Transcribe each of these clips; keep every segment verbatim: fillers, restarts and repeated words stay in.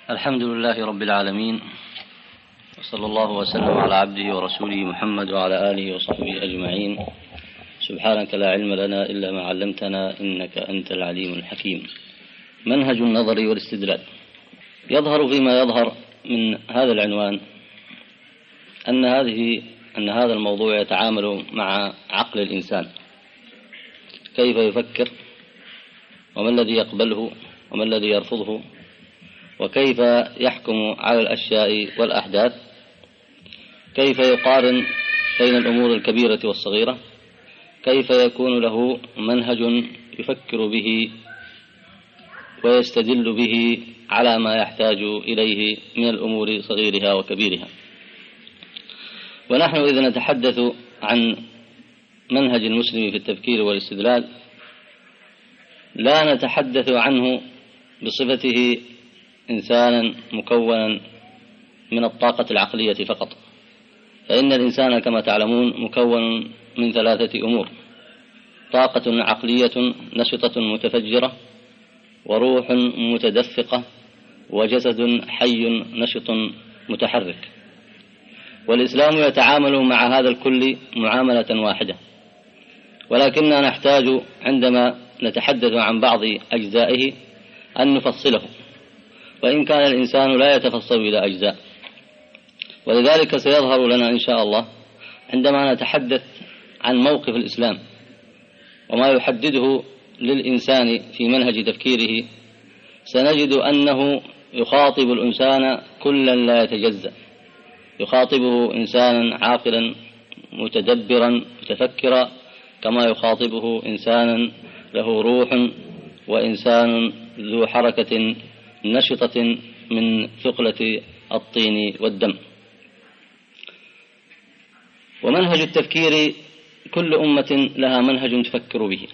الحمد لله رب العالمين، وصلى الله وسلم على عبده ورسوله محمد وعلى آله وصحبه أجمعين. سبحانك لا علم لنا إلا ما علمتنا إنك أنت العليم الحكيم. منهج النظر والاستدلال. يظهر فيما يظهر من هذا العنوان أن هذه أن هذا الموضوع يتعامل مع عقل الإنسان، كيف يفكر، وما الذي يقبله وما الذي يرفضه، وكيف يحكم على الأشياء والأحداث، كيف يقارن بين الأمور الكبيرة والصغيرة، كيف يكون له منهج يفكر به ويستدل به على ما يحتاج إليه من الأمور صغيرها وكبيرها. ونحن إذا نتحدث عن منهج المسلم في التفكير والاستدلال لا نتحدث عنه بصفته إنسانا مكونا من الطاقة العقلية فقط، فإن الإنسان كما تعلمون مكون من ثلاثة أمور: طاقة عقلية نشطة متفجرة، وروح متدفقة، وجسد حي نشط متحرك. والإسلام يتعامل مع هذا الكل معاملة واحدة، ولكننا نحتاج عندما نتحدث عن بعض أجزائه أن نفصله، وإن كان الإنسان لا يتفصل إلى أجزاء. ولذلك سيظهر لنا إن شاء الله عندما نتحدث عن موقف الإسلام وما يحدده للإنسان في منهج تفكيره، سنجد أنه يخاطب الإنسان كلا لا يتجزأ، يخاطبه إنسانا عاقلا متدبرا متفكرا، كما يخاطبه إنسانا له روح، وإنسان ذو حركة نشطة من ثقلة الطين والدم. ومنهج التفكير كل أمة لها منهج تفكر به،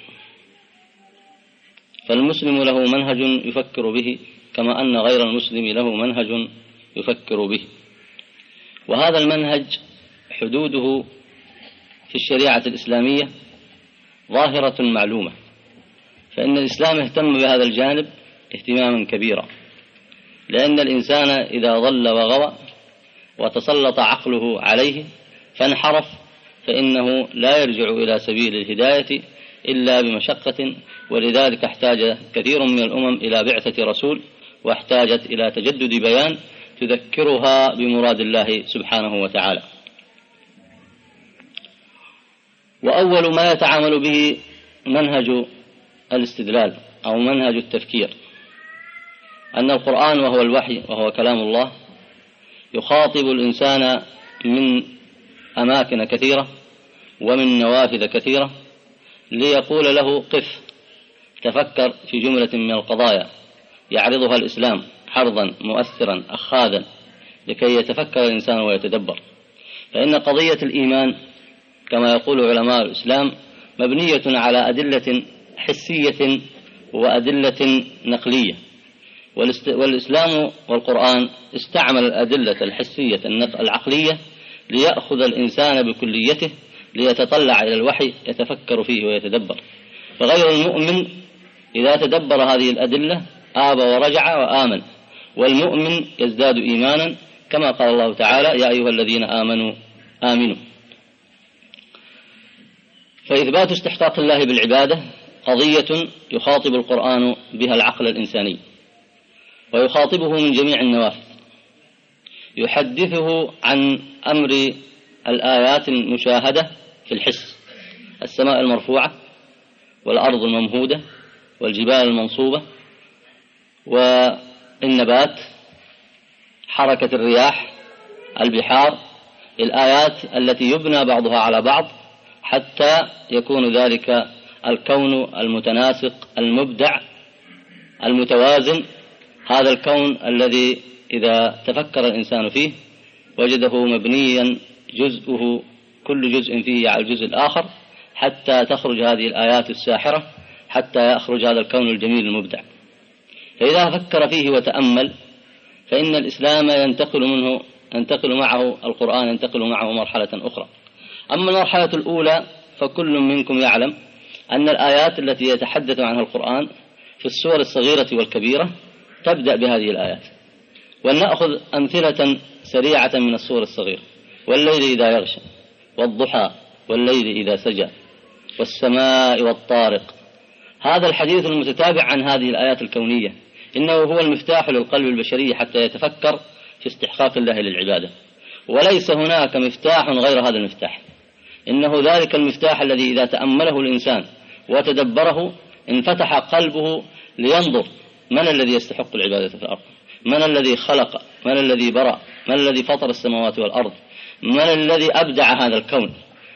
فالمسلم له منهج يفكر به كما أن غير المسلم له منهج يفكر به. وهذا المنهج حدوده في الشريعة الإسلامية ظاهرة معلومة، فإن الإسلام اهتم بهذا الجانب اهتماما كبيرا، لأن الإنسان إذا ضل وغوى وتسلط عقله عليه فانحرف فإنه لا يرجع إلى سبيل الهداية إلا بمشقة. ولذلك احتاج كثير من الأمم إلى بعثة رسول، واحتاجت إلى تجدد بيان تذكرها بمراد الله سبحانه وتعالى. وأول ما يتعامل به منهج الاستدلال أو منهج التفكير أن القرآن وهو الوحي وهو كلام الله يخاطب الإنسان من أماكن كثيرة ومن نوافذ كثيرة ليقول له قف، تفكر في جملة من القضايا يعرضها الإسلام عرضا مؤثرا أخاذا لكي يتفكر الإنسان ويتدبر. فإن قضية الإيمان كما يقول علماء الإسلام مبنية على أدلة حسية وأدلة نقلية، والإسلام والقرآن استعمل الأدلة الحسية العقلية ليأخذ الإنسان بكليته ليتطلع إلى الوحي يتفكر فيه ويتدبر. فغير المؤمن إذا تدبر هذه الأدلة آب ورجع وآمن، والمؤمن يزداد إيمانا كما قال الله تعالى: يا أيها الذين آمنوا آمنوا. فإثبات استحقاق الله بالعبادة قضية يخاطب القرآن بها العقل الإنساني، ويخاطبه من جميع النوافذ، يحدثه عن أمر الآيات المشاهدة في الحس: السماء المرفوعة، والأرض الممهودة، والجبال المنصوبة، والنبات، حركة الرياح، البحار، الآيات التي يبنى بعضها على بعض حتى يكون ذلك الكون المتناسق المبدع المتوازن، هذا الكون الذي إذا تفكر الإنسان فيه وجده مبنيا جزءه كل جزء فيه على الجزء الآخر حتى تخرج هذه الآيات الساحرة، حتى يخرج هذا الكون الجميل المبدع. فإذا فكر فيه وتأمل فإن الإسلام ينتقل منه ينتقل معه القرآن ينتقل معه مرحلة أخرى. أما المرحلة الأولى فكل منكم يعلم أن الآيات التي يتحدث عنها القرآن في السور الصغيرة والكبيرة تبدأ بهذه الآيات، ولنأخذ أمثلة سريعة من السور الصغيرة: والليل إذا يغشى، والضحى، والليل إذا سجى، والسماء والطارق. هذا الحديث المتتابع عن هذه الآيات الكونية إنه هو المفتاح للقلب البشري حتى يتفكر في استحقاق الله للعبادة، وليس هناك مفتاح غير هذا المفتاح. إنه ذلك المفتاح الذي إذا تأمله الإنسان وتدبره انفتح قلبه لينظر من الذي يستحق العبادة في الأرض، من الذي خلق، من الذي برأ، من الذي فطر السماوات والأرض، من الذي أبدع هذا الكون،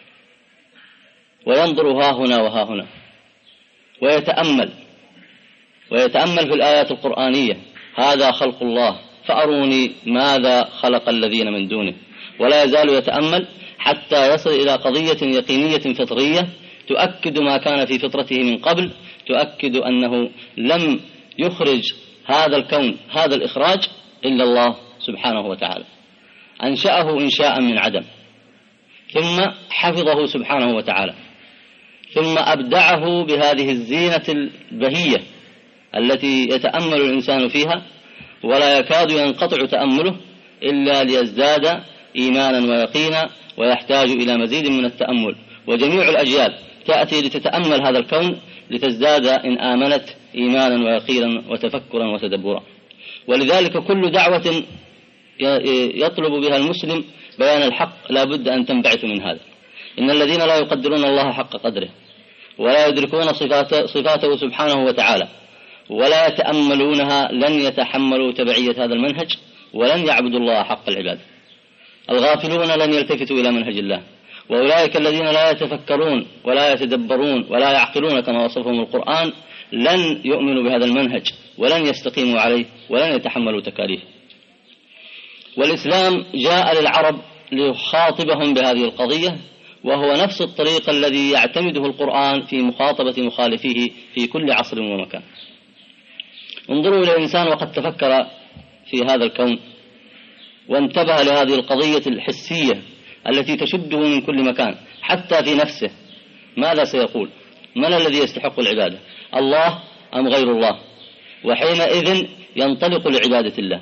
وينظر ها هنا وها هنا ويتأمل ويتأمل في الآيات القرآنية: هذا خلق الله فأروني ماذا خلق الذين من دونه. ولا يزال يتأمل حتى يصل إلى قضية يقينية فطرية تؤكد ما كان في فطرته من قبل، تؤكد أنه لم يخرج هذا الكون هذا الإخراج إلا الله سبحانه وتعالى، أنشأه إنشاء من عدم، ثم حفظه سبحانه وتعالى، ثم أبدعه بهذه الزينة البهية التي يتأمل الإنسان فيها ولا يكاد ينقطع تأمله إلا ليزداد إيمانا ويقينا، ويحتاج إلى مزيد من التأمل. وجميع الأجيال تأتي لتتأمل هذا الكون لتزداد إن آمنت إيمانا ويقينا وتفكرا وتدبرا. ولذلك كل دعوة يطلب بها المسلم بيان الحق لا بد أن تنبعث من هذا. إن الذين لا يقدرون الله حق قدره ولا يدركون صفاته, صفاته سبحانه وتعالى ولا يتأملونها لن يتحملوا تبعية هذا المنهج ولن يعبدوا الله حق العباد. الغافلون لن يلتفتوا إلى منهج الله، وأولئك الذين لا يتفكرون ولا يتدبرون ولا يعقلون كما وصفهم القرآن لن يؤمنوا بهذا المنهج ولن يستقيموا عليه ولن يتحملوا تكاليفه. والإسلام جاء للعرب ليخاطبهم بهذه القضية، وهو نفس الطريق الذي يعتمده القرآن في مخاطبة مخالفيه في كل عصر ومكان. انظروا إلى الإنسان وقد تفكر في هذا الكون وانتبه لهذه القضية الحسية التي تشده من كل مكان حتى في نفسه، ماذا سيقول؟ من الذي يستحق العبادة، الله أم غير الله؟ وحينئذ ينطلق لعبادة الله.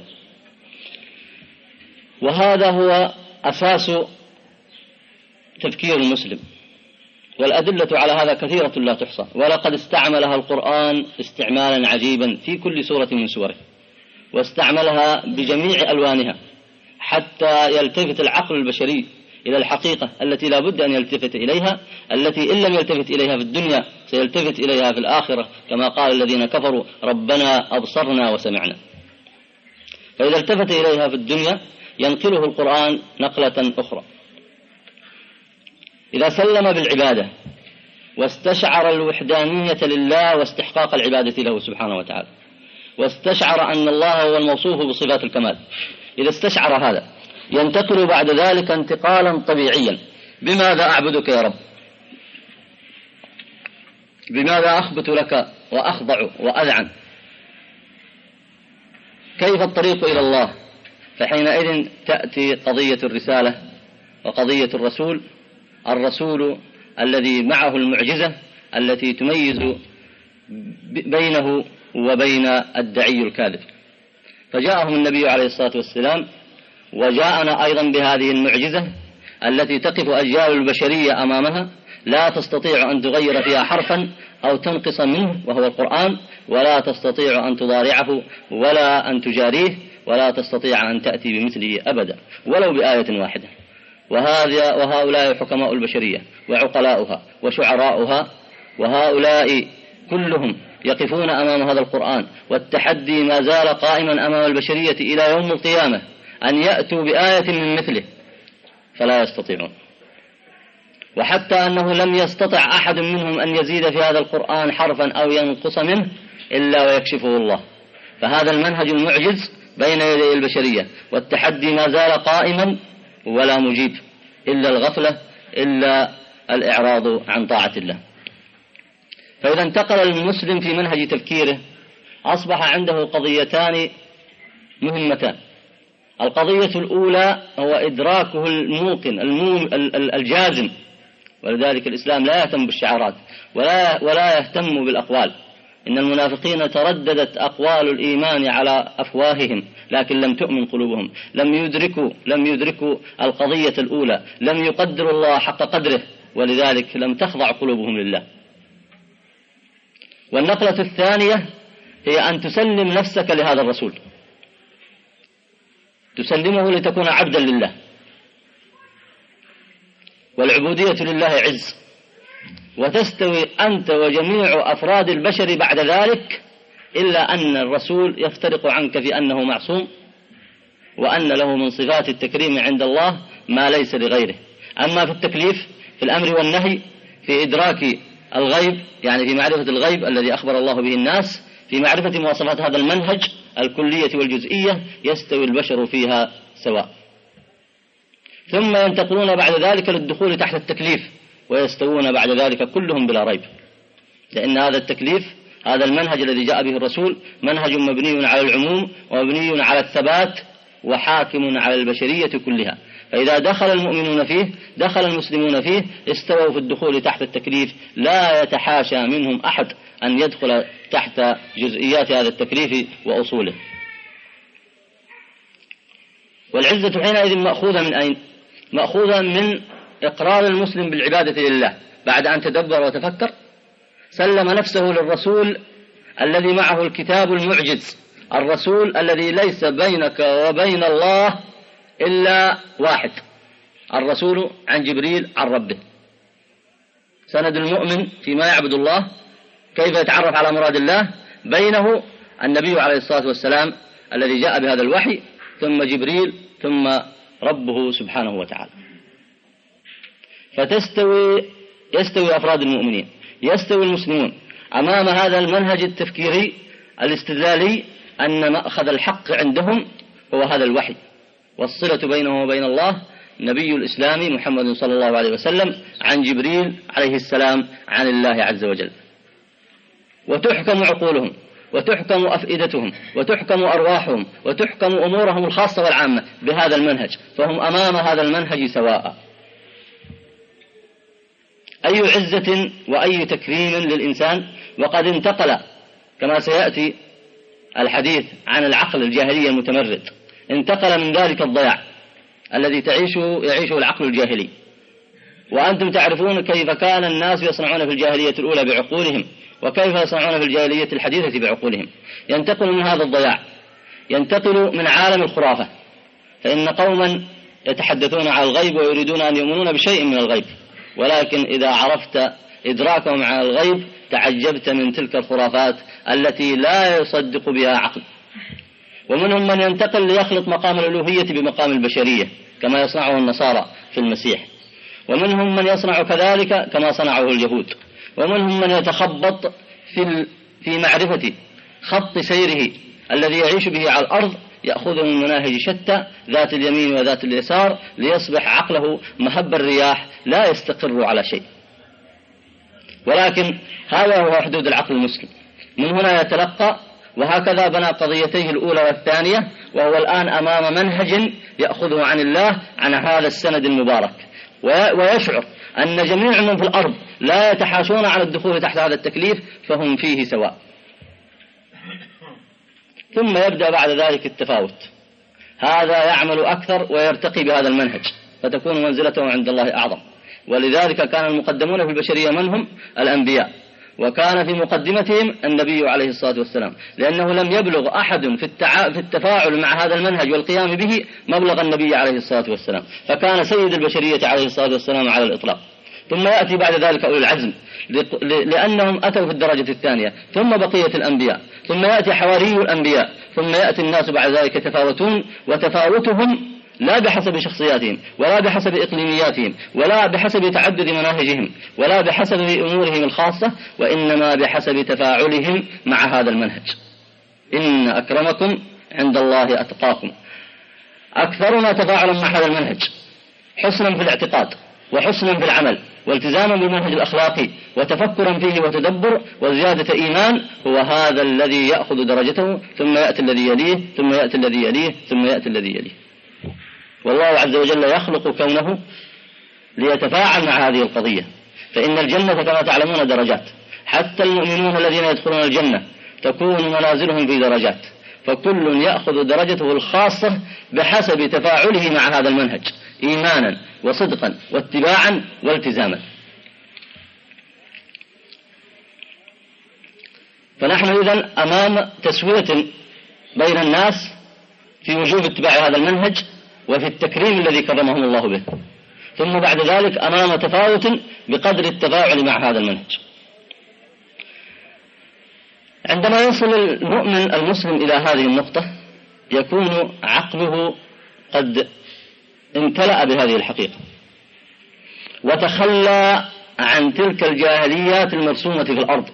وهذا هو أساس تفكير المسلم، والأدلة على هذا كثيرة لا تحصى، ولقد استعملها القرآن استعمالا عجيبا في كل سورة من سوره، واستعملها بجميع ألوانها حتى يلتفت العقل البشري إلى الحقيقة التي لا بد أن يلتفت إليها، التي إن لم يلتفت إليها في الدنيا سيلتفت إليها في الآخرة، كما قال الذين كفروا: ربنا أبصرنا وسمعنا. فإذا التفت إليها في الدنيا ينقله القرآن نقلة أخرى. إذا سلم بالعبادة واستشعر الوحدانية لله واستحقاق العبادة له سبحانه وتعالى، واستشعر أن الله هو الموصوف بصفات الكمال، إذا استشعر هذا ينتقل بعد ذلك انتقالا طبيعيا: بماذا أعبدك يا رب؟ بماذا أخبت لك وأخضع وأذعن؟ كيف الطريق إلى الله؟ فحينئذ تأتي قضية الرسالة وقضية الرسول، الرسول الذي معه المعجزة التي تميز بينه وبين الدعي الكاذب. فجاءهم النبي عليه الصلاة والسلام، وجاءنا أيضا بهذه المعجزة التي تقف أجيال البشرية أمامها لا تستطيع أن تغير فيها حرفا أو تنقص منه، وهو القرآن، ولا تستطيع أن تضارعه ولا أن تجاريه، ولا تستطيع أن تأتي بمثله أبدا ولو بآية واحدة. وهذا وهؤلاء حكماء البشرية وعقلاؤها وشعراؤها، وهؤلاء كلهم يقفون أمام هذا القرآن، والتحدي ما زال قائما أمام البشرية إلى يوم القيامة أن يأتوا بآية من مثله، فلا يستطيعون. وحتى أنه لم يستطع أحد منهم أن يزيد في هذا القرآن حرفا أو ينقص منه إلا ويكشفه الله. فهذا المنهج المعجز بين يدي البشرية، والتحدي ما زال قائما ولا مجيب إلا الغفلة، إلا الإعراض عن طاعة الله. فإذا انتقل المسلم في منهج تفكيره أصبح عنده قضيتان مهمتان. القضية الأولى هو إدراكه الموقن الجازم، ولذلك الإسلام لا يهتم بالشعارات ولا, ولا يهتم بالأقوال، إن المنافقين ترددت أقوال الإيمان على أفواههم لكن لم تؤمن قلوبهم، لم يدركوا لم يدركوا القضية الأولى، لم يقدروا الله حق قدره، ولذلك لم تخضع قلوبهم لله. والنقلة الثانية هي أن تسلم نفسك لهذا الرسول، تسلمه لتكون عبدا لله، والعبودية لله عز، وتستوي أنت وجميع أفراد البشر بعد ذلك، إلا أن الرسول يفترق عنك في أنه معصوم، وأن له من صفات التكريم عند الله ما ليس لغيره. أما في التكليف في الأمر والنهي، في إدراك الغيب يعني في معرفة الغيب الذي أخبر الله به الناس، في معرفة مواصفات هذا المنهج الكلية والجزئية، يستوي البشر فيها سواء. ثم ينتقلون بعد ذلك للدخول تحت التكليف، ويستوون بعد ذلك كلهم بلا ريب، لأن هذا التكليف هذا المنهج الذي جاء به الرسول منهج مبني على العموم ومبني على الثبات وحاكم على البشرية كلها، فإذا دخل المؤمنون فيه دخل المسلمون فيه، استووا في الدخول تحت التكليف، لا يتحاشى منهم أحد أن يدخل تحت جزئيات هذا التكليف وأصوله. والعزة حينئذ مأخوذة من أين؟ مأخوذة من إقرار المسلم بالعبادة لله بعد أن تدبر وتفكر، سلم نفسه للرسول الذي معه الكتاب المعجز، الرسول الذي ليس بينك وبين الله إلا واحد، الرسول عن جبريل عن ربه. سند المؤمن فيما يعبد الله، كيف يتعرف على مراد الله، بينه النبي عليه الصلاة والسلام الذي جاء بهذا الوحي، ثم جبريل، ثم ربه سبحانه وتعالى. فتستوي يستوي أفراد المؤمنين، يستوي المسلمون أمام هذا المنهج التفكيري الاستدلالي، أن مأخذ الحق عندهم هو هذا الوحي، والصلة بينه وبين الله نبي الإسلام محمد صلى الله عليه وسلم عن جبريل عليه السلام عن الله عز وجل. وتحكم عقولهم، وتحكم أفئدتهم، وتحكم أرواحهم، وتحكم أمورهم الخاصة والعامة بهذا المنهج، فهم أمام هذا المنهج سواء. أي عزة وأي تكريم للإنسان، وقد انتقل كما سيأتي الحديث عن العقل الجاهلي المتمرد، انتقل من ذلك الضياع الذي تعيشه يعيشه العقل الجاهلي. وأنتم تعرفون كيف كان الناس يصنعون في الجاهلية الأولى بعقولهم، وكيف يصنعون في الجاهلية الحديثة بعقولهم. ينتقل من هذا الضياع، ينتقل من عالم الخرافة، فإن قوما يتحدثون عن الغيب ويريدون أن يؤمنون بشيء من الغيب، ولكن إذا عرفت إدراكهم عن الغيب تعجبت من تلك الخرافات التي لا يصدق بها عقل. ومنهم من ينتقل ليخلط مقام الألوهية بمقام البشرية كما يصنعه النصارى في المسيح، ومنهم من يصنع كذلك كما صنعه اليهود، ومنهم من يتخبط في في معرفة خط سيره الذي يعيش به على الأرض، يأخذ من مناهج شتى ذات اليمين وذات اليسار، ليصبح عقله مهب الرياح لا يستقر على شيء. ولكن هذا هو حدود العقل المسلم، من هنا يتلقى، وهكذا بنى قضيتيه الأولى والثانية، وهو الآن أمام منهج يأخذه عن الله عن هذا السند المبارك، ويشعر أن جميع من في الأرض لا يتحاشون على الدخول تحت هذا التكليف، فهم فيه سواء. ثم يبدأ بعد ذلك التفاوت، هذا يعمل أكثر ويرتقي بهذا المنهج، فتكون منزلته عند الله أعظم. ولذلك كان المقدمون في البشرية من هم؟ الأنبياء، وكان في مقدمتهم النبي عليه الصلاة والسلام، لأنه لم يبلغ أحد في, التع... في التفاعل مع هذا المنهج والقيام به مبلغ النبي عليه الصلاة والسلام، فكان سيد البشرية عليه الصلاة والسلام على الإطلاق. ثم يأتي بعد ذلك أولي العزم لأنهم أتوا في الدرجة الثانية، ثم بقية الأنبياء، ثم يأتي حواري الأنبياء، ثم يأتي الناس بعد ذلك يتفاوتون، وتفاوتهم لا بحسب شخصياتهم، ولا بحسب إقليمياتهم، ولا بحسب تعدد مناهجهم، ولا بحسب أمورهم الخاصة، وإنما بحسب تفاعلهم مع هذا المنهج. إن أكرمكم عند الله أتقاكم. أكثرنا تفاعلا مع هذا المنهج، حسنا في الاعتقاد، وحسنا في العمل، والتزاما بالمنهج الأخلاقي، وتفكرا فيه وتدبر وزيادة إيمان، هو هذا الذي يأخذ درجته، ثم يأتي الذي يليه، ثم يأتي الذي يليه، ثم يأتي الذي يليه. والله عز وجل يخلق كونه ليتفاعل مع هذه القضية، فإن الجنة كما تعلمون درجات، حتى المؤمنون الذين يدخلون الجنة تكون منازلهم في درجات، فكل يأخذ درجته الخاصة بحسب تفاعله مع هذا المنهج إيمانا وصدقا واتباعا والتزاما. فنحن إذن أمام تسوية بين الناس في وجوب اتباع هذا المنهج وفي التكريم الذي كرمهم الله به، ثم بعد ذلك أمام تفاوت بقدر التفاعل مع هذا المنهج. عندما يصل المؤمن المسلم إلى هذه النقطة يكون عقله قد امتلأ بهذه الحقيقة وتخلى عن تلك الجاهليات المرسومة في الأرض،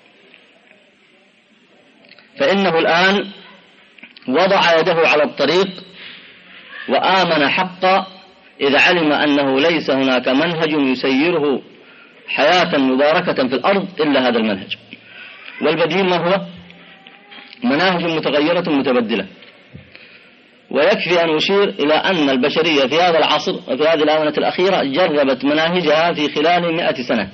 فإنه الآن وضع يده على الطريق وآمن حقا إذا علم أنه ليس هناك منهج يسيره حياة مباركة في الأرض إلا هذا المنهج. والبديل ما هو؟ مناهج متغيرة متبدلة. ويكفي أن أشير إلى أن البشرية في هذا العصر وفي هذه الآونة الأخيرة جربت مناهجها في خلال مئة سنة،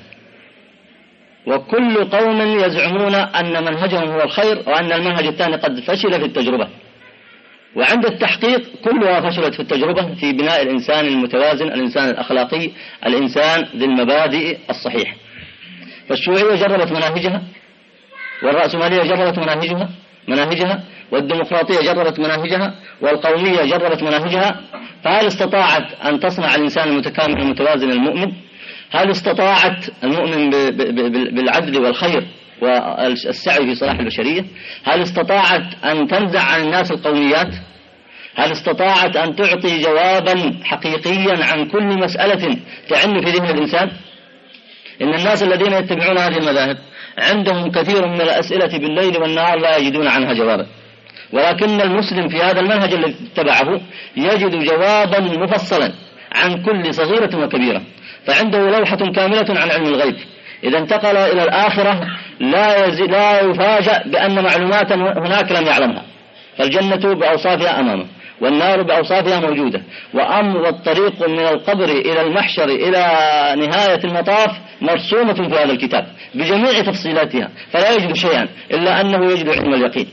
وكل قوم يزعمون أن منهجهم هو الخير وأن المنهج الثاني قد فشل في التجربة، وعند التحقيق كلها فشلت في التجربة في بناء الإنسان المتوازن، الإنسان الأخلاقي، الإنسان ذي المبادئ الصحيحة. فالشيوعية جربت مناهجها، والرأسمالية جربت مناهجها مناهجها والديمقراطية جربت مناهجها، والقومية جربت مناهجها. فهل استطاعت أن تصنع الإنسان المتكامل المتوازن المؤمن؟ هل استطاعت المؤمن بالعدل والخير والسعي في صلاح البشرية؟ هل استطاعت أن تنزع عن الناس القوميات؟ هل استطاعت أن تعطي جوابا حقيقيا عن كل مسألة تعن في ذهن الإنسان؟ إن الناس الذين يتبعون هذه المذاهب عندهم كثير من الأسئلة بالليل والنهار لا يجدون عنها جوابا، ولكن المسلم في هذا المنهج الذي اتبعه يجد جوابا مفصلا عن كل صغيرة وكبيرة، فعنده لوحة كاملة عن علم الغيب. إذا انتقل إلى الآخرة لا, لا يفاجأ بأن معلومات هناك لم يعلمها، فالجنة بأوصافها أمامه والنار بأوصافها موجودة، وأمر الطريق من القبر إلى المحشر إلى نهاية المطاف مرسومة في هذا الكتاب بجميع تفصيلاتها، فلا يجد شيئا إلا أنه يجد علم اليقين.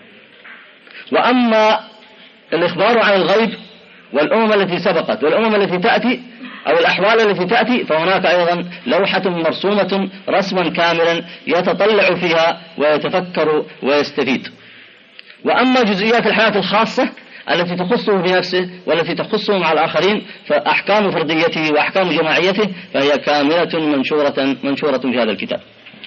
وأما الإخبار عن الغيب والأمم التي سبقت والأمم التي تأتي أو الأحوال التي تأتي، فهناك أيضا لوحة مرسومة رسما كاملا يتطلع فيها ويتفكر ويستفيد. وأما جزئيات الحياة الخاصة التي تخصه بنفسه والتي تخصه مع الآخرين، فأحكام فرديته وأحكام جماعيته فهي كاملة منشورة, منشورة في هذا الكتاب.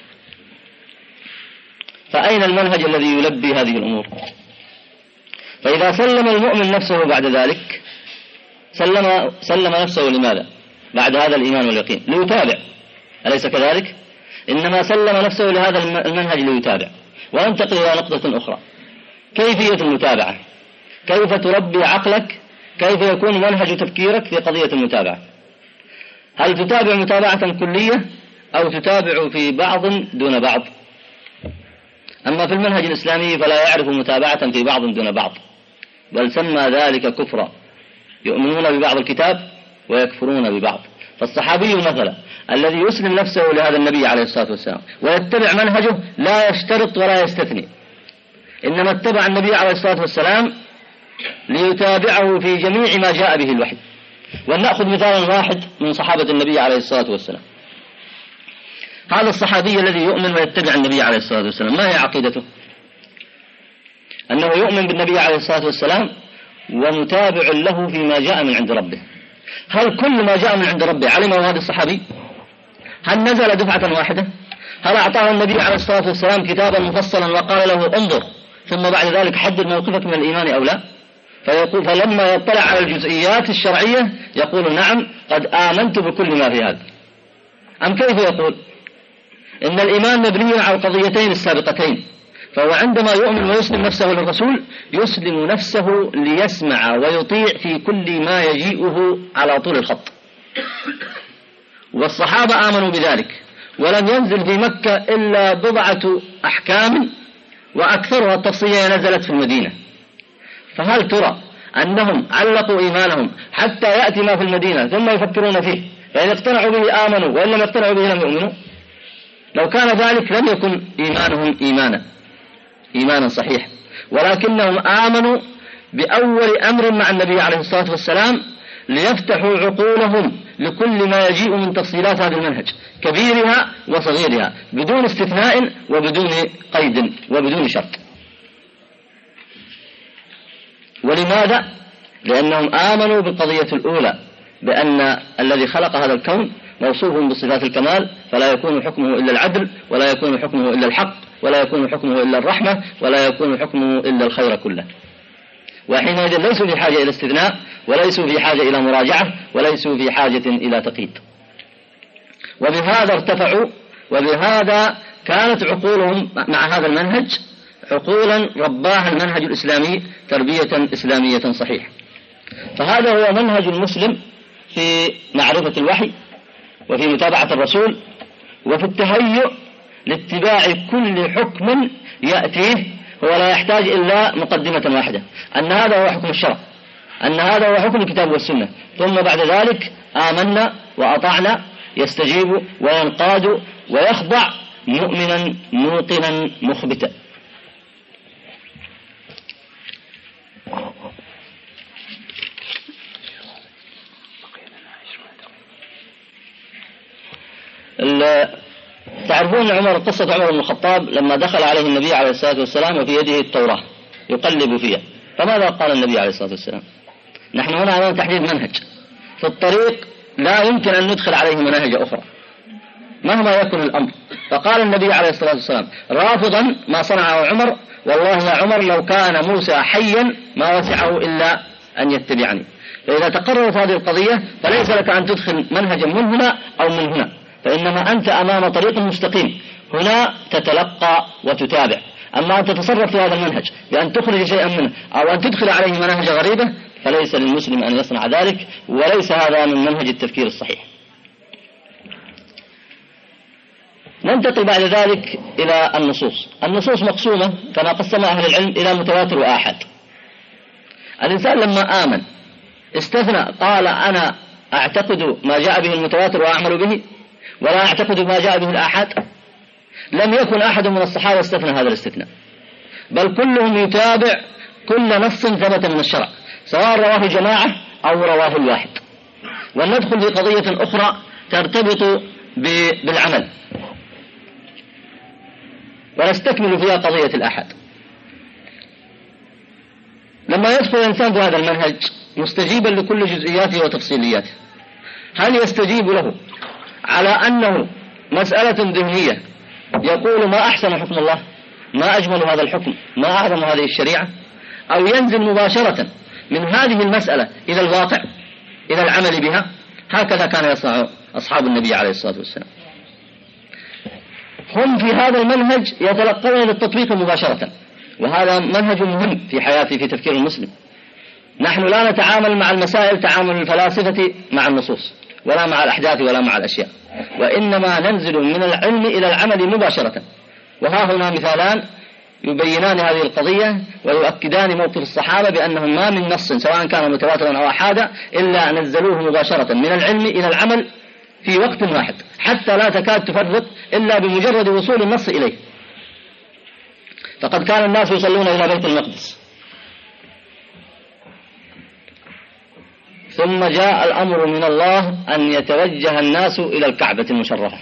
فأين المنهج الذي يلبي هذه الأمور؟ فإذا سلم المؤمن نفسه بعد ذلك سلم, سلم نفسه لماذا؟ بعد هذا الإيمان واليقين ليتابع، أليس كذلك؟ إنما سلم نفسه لهذا المنهج ليتابع. وننتقل إلى نقطة أخرى، كيفية المتابعة، كيف تربي عقلك، كيف يكون منهج تفكيرك في قضية المتابعة. هل تتابع متابعة كلية أو تتابع في بعض دون بعض؟ أما في المنهج الإسلامي فلا يعرف متابعة في بعض دون بعض، بل سمى ذلك كفرا، يؤمنون ببعض الكتاب ويكفرون ببعض. فالصحابي مثلا الذي يسلم نفسه لهذا النبي عليه الصلاة والسلام ويتبع منهجه لا يشترط ولا يستثني، إنما اتبع النبي عليه الصلاة والسلام ليتابعه في جميع ما جاء به الوحي. ولنأخذ مثالا واحد من صحابة النبي عليه الصلاة والسلام. هذا الصحابي الذي يؤمن ويتبع النبي عليه الصلاة والسلام ما هي عقيدته؟ أنه يؤمن بالنبي عليه الصلاة والسلام ومتابع له فيما جاء من عند ربه. هل كل ما جاء من عند ربه علمه هذا الصحابي؟ هل نزل دفعة واحدة؟ هل أعطاه النبي عليه الصلاة والسلام كتابا مفصلا وقال له انظر ثم بعد ذلك حدد موقفك من الإيمان أو لا؟ فيقول فلما يطلع على الجزئيات الشرعية يقول نعم قد آمنت بكل ما في هذا. أم كيف يقول؟ إن الإيمان مبني على القضيتين السابقتين، فهو عندما يؤمن ويسلم نفسه للرسول يسلم نفسه ليسمع ويطيع في كل ما يجيئه على طول الخط. والصحابة آمنوا بذلك، ولم ينزل في مكة إلا بضعة أحكام وأكثرها التفصيلية نزلت في المدينة. فهل ترى أنهم علقوا إيمانهم حتى يأتي ما في المدينة ثم يفكرون فيه، فإن اقتنعوا به آمنوا وإن لم يقتنعوا به لم يؤمنوا؟ لو كان ذلك لم يكن إيمانهم إيمانا إيمانا صحيحا، ولكنهم آمنوا بأول أمر مع النبي عليه الصلاة والسلام ليفتحوا عقولهم لكل ما يجيء من تفصيلات هذا المنهج كبيرها وصغيرها بدون استثناء وبدون قيد وبدون شرط. ولماذا؟ لأنهم آمنوا بالقضية الأولى بأن الذي خلق هذا الكون موصوف بصفات الكمال، فلا يكون حكمه إلا العدل، ولا يكون حكمه إلا الحق، ولا يكون حكمه إلا الرحمة، ولا يكون حكمه إلا الخير كله. وحينئذ ليسوا في حاجة إلى استثناء، وليسوا في حاجة إلى مراجعة، وليسوا في حاجة إلى تقييد. وبهذا ارتفعوا، وبهذا كانت عقولهم مع هذا المنهج عقولا رباها المنهج الإسلامي تربية إسلامية صحيحة. فهذا هو منهج المسلم في معرفة الوحي، وفي متابعة الرسول، وفي التهيؤ لاتباع كل حكم يأتيه، هو لا يحتاج إلا مقدمة واحدة أن هذا هو حكم الشرع، أن هذا هو حكم الكتاب والسنة، ثم بعد ذلك آمنا وأطعنا، يستجيب وينقاد ويخضع مؤمنا موقنا مخبتا. تعرفون عمر، قصة عمر بن الخطاب لما دخل عليه النبي عليه الصلاة والسلام وفي يده التوراة يقلب فيها، فماذا قال النبي عليه الصلاة والسلام؟ نحن هنا أمام تحديد منهج، في الطريق لا يمكن أن ندخل عليه مناهج أخرى مهما يكن الأمر. فقال النبي عليه الصلاة والسلام رافضا ما صنعه عمر: والله يا عمر لو كان موسى حيا ما وسعه إلا أن يتبعني. فإذا تقررت هذه القضية فليس لك أن تدخل منهجا من هنا أو من هنا، فإنما أنت أمام طريق مستقيم، هنا تتلقى وتتابع. أما أن تتصرف في هذا المنهج بأن تخرج شيئا منه أو أن تدخل عليه مناهج غريبة فليس للمسلم أن يصنع ذلك، وليس هذا من منهج التفكير الصحيح. ننتقل بعد ذلك إلى النصوص. النصوص مقسومة كما قسم أهل العلم إلى متواتر وآحاد. الإنسان لما آمن استثنى قال أنا أعتقد ما جاء به المتواتر وأعمل به، ولا أعتقد ما جاء به الآحاد. لم يكن أحد من الصحابة استثنى هذا الاستثناء، بل كلهم يتابع كل نص ثبت من الشرع سواء رواه جماعة أو رواه الواحد. وندخل في قضية أخرى ترتبط بالعمل ونستكمل فيها قضية الآحاد. لما يدخل الإنسان في هذا المنهج مستجيبا لكل جزئياته وتفصيلياته، هل يستجيب له على أنه مسألة ذهنية يقول ما أحسن حكم الله، ما أجمل هذا الحكم، ما أعظم هذه الشريعة، أو ينزل مباشرة من هذه المسألة إلى الواقع إلى العمل بها؟ هكذا كان يصنع أصحاب النبي عليه الصلاة والسلام. هم في هذا المنهج يتلقون للتطبيق مباشرة، وهذا منهج مهم في حياتي في تفكير المسلم. نحن لا نتعامل مع المسائل تعامل الفلاسفة مع النصوص، ولا مع الأحداث ولا مع الأشياء، وإنما ننزل من العلم إلى العمل مباشرة. وها هنا مثالان يبينان هذه القضية ويؤكدان موقف الصحابة بأنهم ما من نص سواء كان متواترا أو أحادا إلا نزلوه مباشرة من العلم إلى العمل في وقت واحد، حتى لا تكاد تفرق إلا بمجرد وصول النص إليه. فقد كان الناس يصلون إلى بيت المقدس، ثم جاء الأمر من الله أن يتوجه الناس إلى الكعبة المشرفة،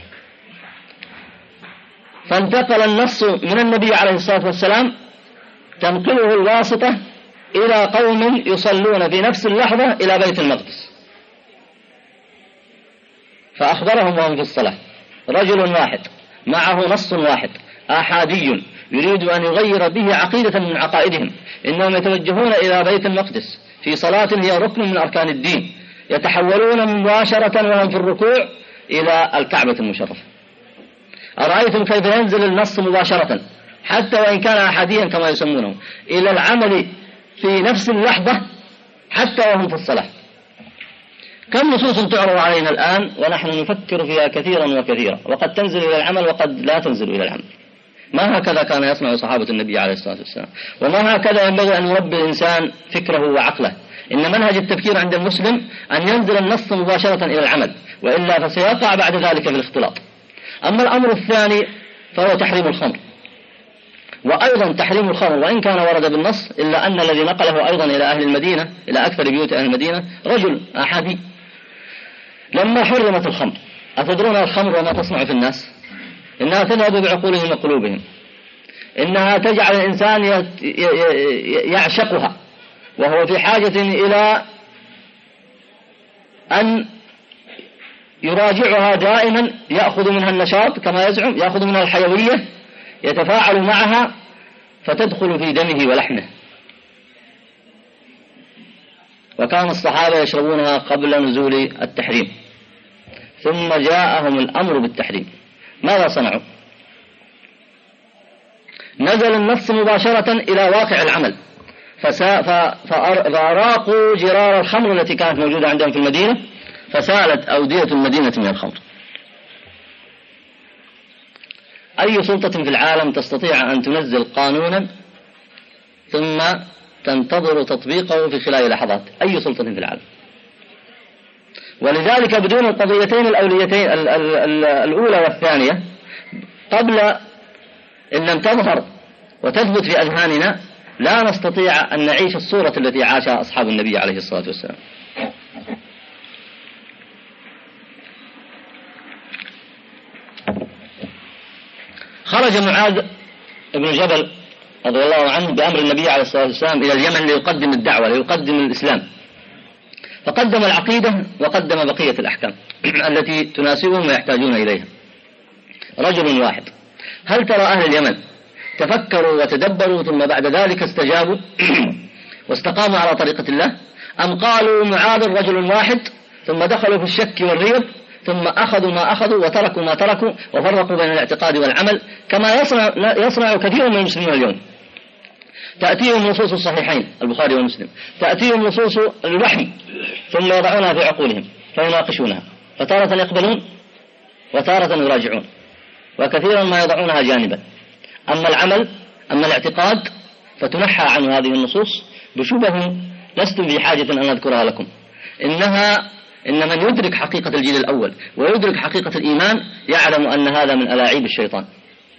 فانتقل النص من النبي عليه الصلاة والسلام تنقله الواسطة إلى قوم يصلون في نفس اللحظة إلى بيت المقدس، فأخبرهم وهم في الصلاة رجل واحد معه نص واحد آحادي يريد أن يغير به عقيدة من عقائدهم، إنهم يتوجهون إلى بيت المقدس في صلاة هي ركن من أركان الدين، يتحولون مباشرة وهم في الركوع إلى الكعبة المشرفة. أرأيتم كيف ينزل النص مباشرة حتى وإن كان أحاديا كما يسمونه إلى العمل في نفس اللحظة حتى وهم في الصلاة. كم نصوص تعرض علينا الآن ونحن نفكر فيها كثيرا وكثيرا، وقد تنزل إلى العمل وقد لا تنزل إلى العمل. ما هكذا كان يصنع صحابة النبي عليه الصلاة والسلام، وما هكذا ينبغي أن يربي الإنسان فكره وعقله. إن منهج التفكير عند المسلم أن ينزل النص مباشرة إلى العمل، وإلا فسيقع بعد ذلك في الاختلاط. أما الأمر الثاني فهو تحريم الخمر، وأيضا تحريم الخمر وإن كان ورد بالنص إلا أن الذي نقله أيضا إلى أهل المدينة، إلى أكثر بيوت أهل المدينة، رجل أحادي لما حرمت الخمر. أتدرون الخمر وما تصنع في الناس؟ إنها تذهب بعقولهم وقلوبهم، إنها تجعل الإنسان يعشقها وهو في حاجة إلى أن يراجعها دائما، يأخذ منها النشاط كما يزعم، يأخذ منها الحيوية، يتفاعل معها فتدخل في دمه ولحمه. وكان الصحابة يشربونها قبل نزول التحريم، ثم جاءهم الأمر بالتحريم. ماذا صنعوا؟ نزل النص مباشرة إلى واقع العمل، فأراقوا جرار الخمر التي كانت موجودة عندهم في المدينة، فسالت أودية المدينة من الخمر. أي سلطة في العالم تستطيع أن تنزل قانونا ثم تنتظر تطبيقه في خلال لحظات؟ أي سلطة في العالم؟ ولذلك بدون القضيتين الأوليتين الأولى والثانية قبل إن لم تظهر وتثبت في أذهاننا لا نستطيع أن نعيش الصورة التي عاشها أصحاب النبي عليه الصلاة والسلام. خرج معاذ بن جبل رضي الله عنه بأمر النبي عليه الصلاة والسلام إلى اليمن ليقدم الدعوة، ليقدم الإسلام، فقدم العقيدة وقدم بقية الأحكام التي تناسبهم ويحتاجون إليها. رجل واحد. هل ترى أهل اليمن تفكروا وتدبروا ثم بعد ذلك استجابوا واستقاموا على طريقة الله، أم قالوا معاذ رجل واحد ثم دخلوا في الشك والريب ثم أخذوا ما أخذوا وتركوا ما تركوا وفرقوا بين الاعتقاد والعمل، كما يصنع, يصنع كثير من المسلمين اليوم. تأتيهم نصوص الصحيحين البخاري ومسلم، تأتيهم نصوص الوحي ثم يضعونها في عقولهم فيناقشونها، فتارة يقبلون وتارة يراجعون، وكثيرا ما يضعونها جانبا. أما العمل، أما الاعتقاد، فتنحى عنه هذه النصوص بشبه لستم في حاجة أن أذكرها لكم. إنها إن من يدرك حقيقة الجيل الأول ويدرك حقيقة الإيمان يعلم أن هذا من ألاعيب الشيطان.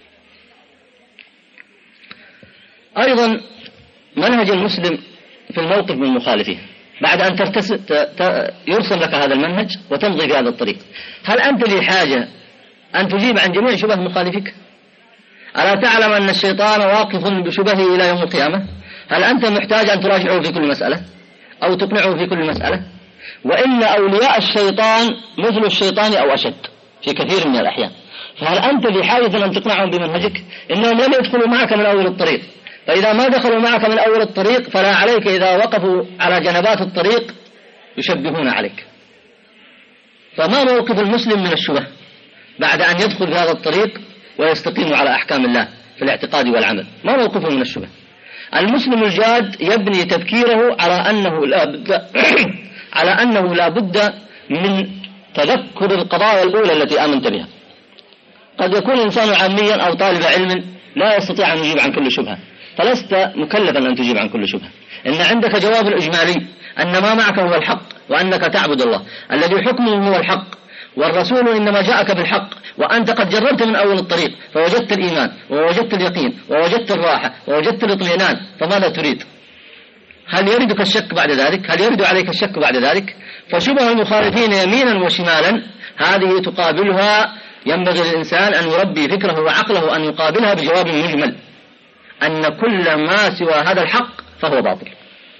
أيضا منهج المسلم في الموقف من مخالفه، بعد أن يرسم لك هذا المنهج وتمضي في هذا الطريق، هل أنت لي حاجة أن تجيب عن جميع شبه مخالفك؟ ألا تعلم أن الشيطان واقف بشبهه إلى يوم القيامة؟ هل أنت محتاج أن تراجعه في كل مسألة أو تقنعه في كل مسألة؟ وإن أولياء الشيطان مثل الشيطان أو أشد في كثير من الأحيان، فهل أنت في حاجة أن تقنعهم بمنهجك؟ إنهم لم يدخلوا معك من أول الطريق، فإذا ما دخلوا معك من أول الطريق فلا عليك إذا وقفوا على جنبات الطريق يشبهون عليك. فما موقف المسلم من الشبه بعد أن يدخل في هذا الطريق ويستقيم على أحكام الله في الاعتقاد والعمل؟ ما موقفه من الشبه؟ المسلم الجاد يبني تفكيره على أنه لا بد على أنه لا بد من تذكر القضايا الأولى التي آمنت بها. قد يكون الإنسان عاميا أو طالب علم لا يستطيع أن يجيب عن كل شبهة، فلست مكلفا أن تجيب عن كل شبهة. إن عندك جواب الإجمالي أن ما معك هو الحق، وأنك تعبد الله الذي حكمه هو الحق، والرسول إنما جاءك بالحق، وأنت قد جربت من أول الطريق فوجدت الإيمان ووجدت اليقين ووجدت الراحة ووجدت الاطمئنان، فماذا تريد؟ هل يردك الشك بعد ذلك؟ هل يرد عليك الشك بعد ذلك؟ فشبه المخالفين يمينا وشمالا هذه تقابلها، ينبغي للإنسان أن يربي فكره وعقله أن يقابلها بجواب مجمل أن كل ما سوى هذا الحق فهو باطل.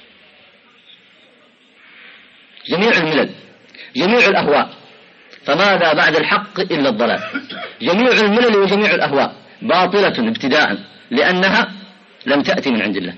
جميع الملل، جميع الأهواء، فماذا بعد الحق إلا الضلال. جميع الملل وجميع الأهواء باطلة ابتداء لأنها لم تأتي من عند الله.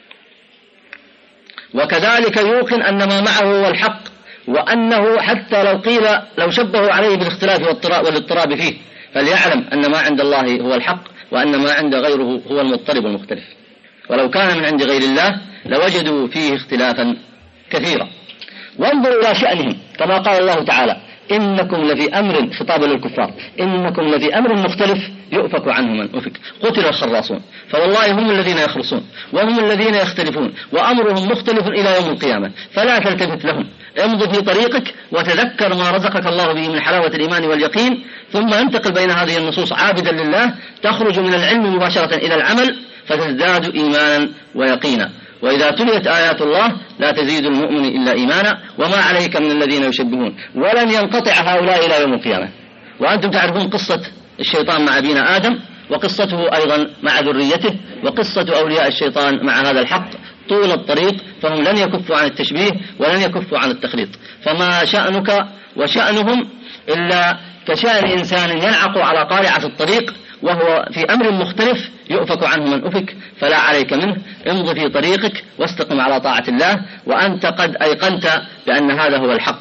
وكذلك يوقن أن ما معه هو الحق، وأنه حتى لو قيل لو شبهوا عليه بالاختلاف والاضطراب فيه فليعلم أن ما عند الله هو الحق، وأن ما عند غيره هو المضطرب والمختلف. ولو كان من عند غير الله لوجدوا فيه اختلافا كثيرا. وانظروا إلى شأنهم كما قال الله تعالى: إنكم لفي أمر، خطابا للكفار، إنكم لفي أمر مختلف يؤفك عنه من أفك. قتل الخراصون، فوالله هم الذين يخرصون وهم الذين يختلفون وأمرهم مختلف إلى يوم القيامة، فلا تلتفت لهم امض في طريقك وتذكر ما رزقك الله به من حلاوة الإيمان واليقين، ثم انتقل بين هذه النصوص عابدا لله، تخرج من العلم مباشرة إلى العمل فتزداد إيمانا ويقينا. وإذا تليت آيات الله لا تزيد المؤمن إلا إيمانا وما عليك من الذين يشبهون. ولن ينقطع هؤلاء إلى يوم القيامة. وأنتم تعرفون قصة الشيطان مع أبينا آدم، وقصته أيضا مع ذريته، وقصة أولياء الشيطان مع هذا الحق طول الطريق، فهم لن يكفوا عن التشبيه ولن يكفوا عن التخليط. فما شأنك وشأنهم إلا كشأن إنسان ينعق على قارعة الطريق وهو في أمر مختلف يؤفك عنه من أفك، فلا عليك منه. امض في طريقك واستقم على طاعة الله وأنت قد أيقنت بأن هذا هو الحق.